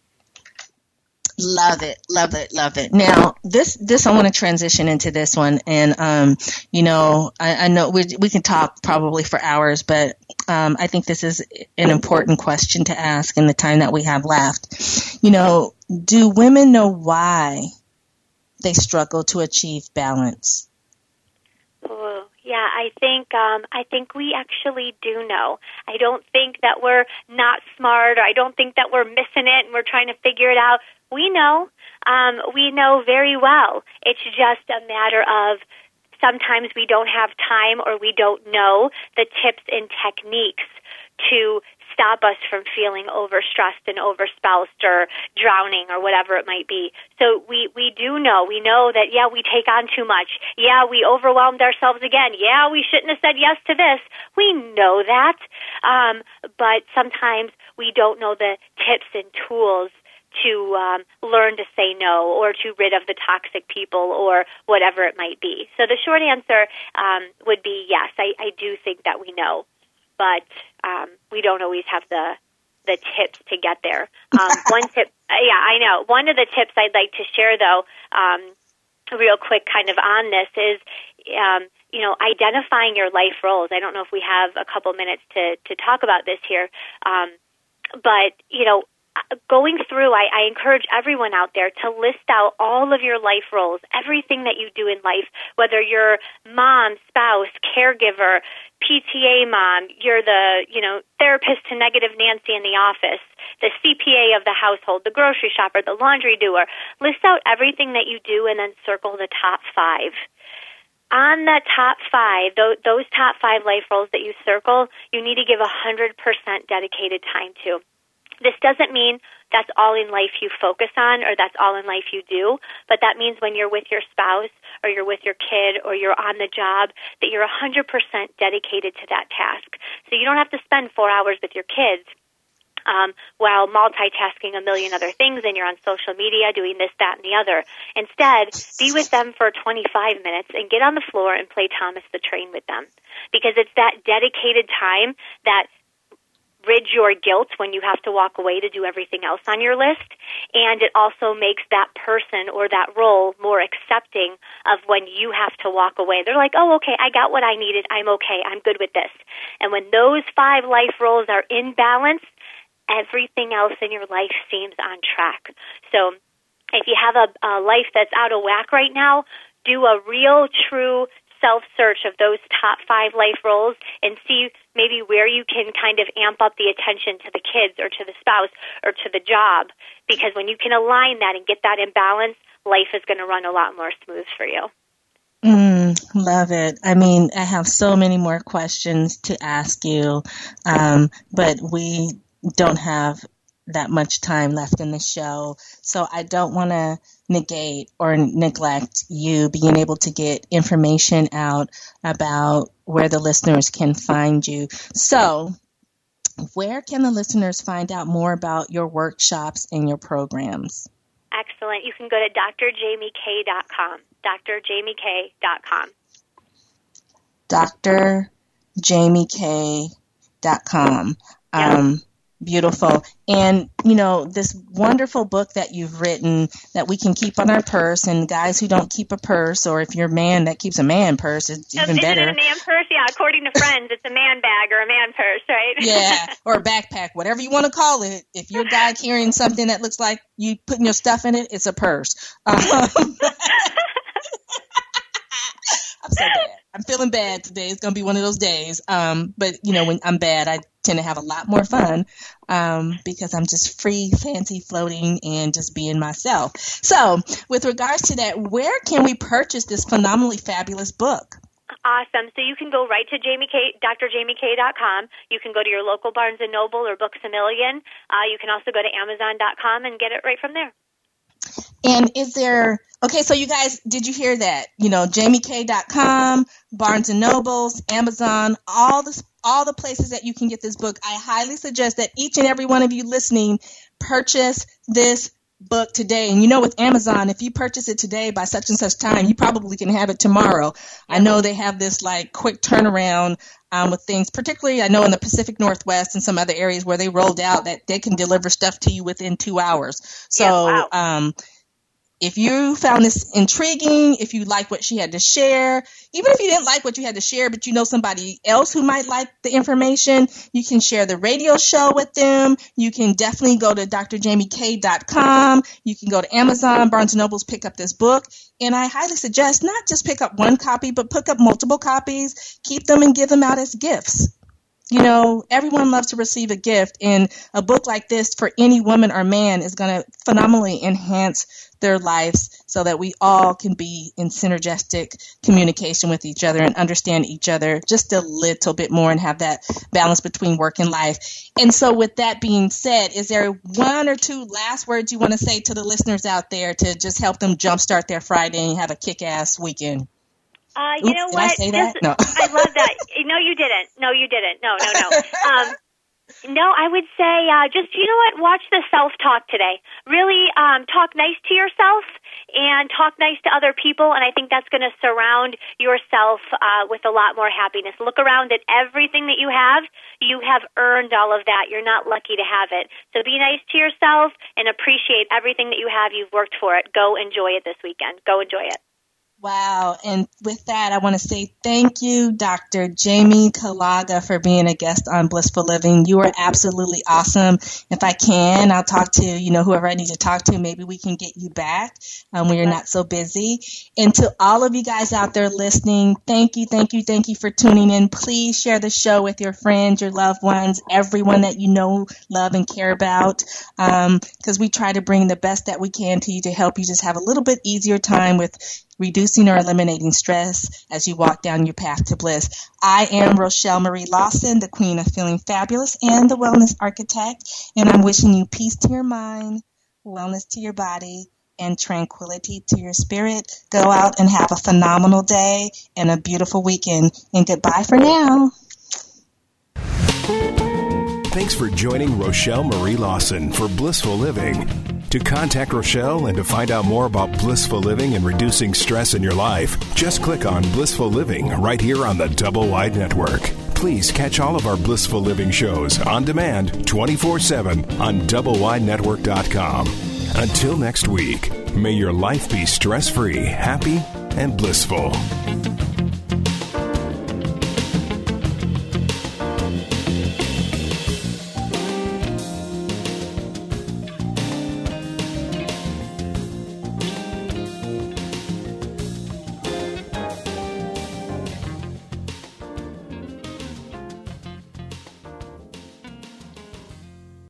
Love it, love it, love it. Now, this, this, I want to transition into this one. And, um, you know, I, I know we, we can talk probably for hours, but, um, I think this is an important question to ask in the time that we have left. You know, do women know why they struggle to achieve balance? Oh, yeah, I think um, I think we actually do know. I don't think that we're not smart, or I don't think that we're missing it and we're trying to figure it out. We know. Um, we know very well. It's just a matter of sometimes we don't have time or we don't know the tips and techniques to stop us from feeling overstressed and overspoused or drowning or whatever it might be. So we, we do know. We know that, yeah, we take on too much. Yeah, we overwhelmed ourselves again. Yeah, we shouldn't have said yes to this. We know that. Um, but sometimes we don't know the tips and tools to um, learn to say no or to rid of the toxic people or whatever it might be. So the short answer um, would be yes, I, I do think that we know, but um, we don't always have the the tips to get there. Um, one tip, uh, yeah, I know. One of the tips I'd like to share, though, um, real quick kind of on this is, um, you know, identifying your life roles. I don't know if we have a couple minutes to, to talk about this here, um, but, you know, going through, I, I encourage everyone out there to list out all of your life roles, everything that you do in life, whether you're mom, spouse, caregiver, P T A mom, you're the, you know, therapist to negative Nancy in the office, the C P A of the household, the grocery shopper, the laundry doer. List out everything that you do and then circle the top five. On the top five, those top five life roles that you circle, you need to give one hundred percent dedicated time to. This doesn't mean that's all in life you focus on or that's all in life you do, but that means when you're with your spouse or you're with your kid or you're on the job that you're one hundred percent dedicated to that task. So you don't have to spend four hours with your kids um, while multitasking a million other things and you're on social media doing this, that, and the other. Instead, be with them for twenty-five minutes and get on the floor and play Thomas the Train with them, because it's that dedicated time that rid your guilt when you have to walk away to do everything else on your list, and it also makes that person or that role more accepting of when you have to walk away. They're like, oh, okay, I got what I needed. I'm okay. I'm good with this. And when those five life roles are in balance, everything else in your life seems on track. So if you have a, a life that's out of whack right now, do a real, true self-search of those top five life roles and see maybe where you can kind of amp up the attention to the kids or to the spouse or to the job, because when you can align that and get that in balance, life is going to run a lot more smooth for you. Mm, love it. I mean, I have so many more questions to ask you, um, but we don't have that much time left in the show, so I don't want to negate or neglect you being able to get information out about where the listeners can find you. So where can the listeners find out more about your workshops and your programs? Excellent. You can go to D R jamie k dot com, D R jamie k dot com. D R jamie k dot com. Um, Beautiful. And, you know, this wonderful book that you've written that we can keep on our purse, and guys who don't keep a purse, or if you're a man that keeps a man purse, it's even Isn't better. Isn't it a man purse? Yeah, according to friends, it's a man bag or a man purse, right? Yeah, or a backpack, whatever you want to call it. If you're a guy carrying something that looks like you putting your stuff in it, it's a purse. Um, I'm so bad. I'm feeling bad today. It's going to be one of those days. Um, but, you know, when I'm bad, I tend to have a lot more fun um, because I'm just free, fancy, floating, and just being myself. So with regards to that, where can we purchase this phenomenally fabulous book? Awesome. So you can go right to Jamie K, D R jamie k dot com. You can go to your local Barnes and Noble or Books A Million. Uh, you can also go to amazon dot com and get it right from there. And is there, okay, so you guys, did you hear that? You know, jamie k dot com, Barnes and Nobles, Amazon, all the, all the places that you can get this book. I highly suggest that each and every one of you listening purchase this book today. And you know, with Amazon, if you purchase it today by such and such time, you probably can have it tomorrow. I know they have this like quick turnaround um, with things, particularly I know in the Pacific Northwest and some other areas where they rolled out that they can deliver stuff to you within two hours. So, yeah, wow. um, if you found this intriguing, if you like what she had to share, even if you didn't like what you had to share, but you know somebody else who might like the information, you can share the radio show with them. You can definitely go to D R jamie k dot com. You can go to Amazon, Barnes and Nobles, pick up this book. And I highly suggest not just pick up one copy, but pick up multiple copies, keep them and give them out as gifts. You know, everyone loves to receive a gift, and a book like this for any woman or man is going to phenomenally enhance their lives so that we all can be in synergistic communication with each other and understand each other just a little bit more and have that balance between work and life. And so with that being said, is there one or two last words you want to say to the listeners out there to just help them jumpstart their Friday and have a kick-ass weekend? Uh, you Oops, know did what? I say that? This, no. I love that. No, you didn't. No, you didn't. No, no, no. Um, No, I would say uh, just, you know what, watch the self-talk today. Really um, talk nice to yourself and talk nice to other people, and I think that's going to surround yourself uh, with a lot more happiness. Look around at everything that you have. You have earned all of that. You're not lucky to have it. So be nice to yourself and appreciate everything that you have. You've worked for it. Go enjoy it this weekend. Go enjoy it. Wow. And with that, I want to say thank you, Doctor Jamie Kalaga, for being a guest on Blissful Living. You are absolutely awesome. If I can, I'll talk to, you know, whoever I need to talk to. Maybe we can get you back um, when you're not so busy. And to all of you guys out there listening, thank you, thank you, thank you for tuning in. Please share the show with your friends, your loved ones, everyone that you know, love, and care about, um, because we try to bring the best that we can to you to help you just have a little bit easier time with reducing or eliminating stress as you walk down your path to bliss. I am Rochelle Marie Lawson, the Queen of Feeling Fabulous and the Wellness Architect, and I'm wishing you peace to your mind, wellness to your body, and tranquility to your spirit. Go out and have a phenomenal day and a beautiful weekend, and goodbye for now. Thanks for joining Rochelle Marie Lawson for Blissful Living. To contact Rochelle and to find out more about Blissful Living and reducing stress in your life, just click on Blissful Living right here on the Double Wide Network. Please catch all of our Blissful Living shows on demand twenty-four seven on double wide network dot com. Until next week, may your life be stress-free, happy, and blissful.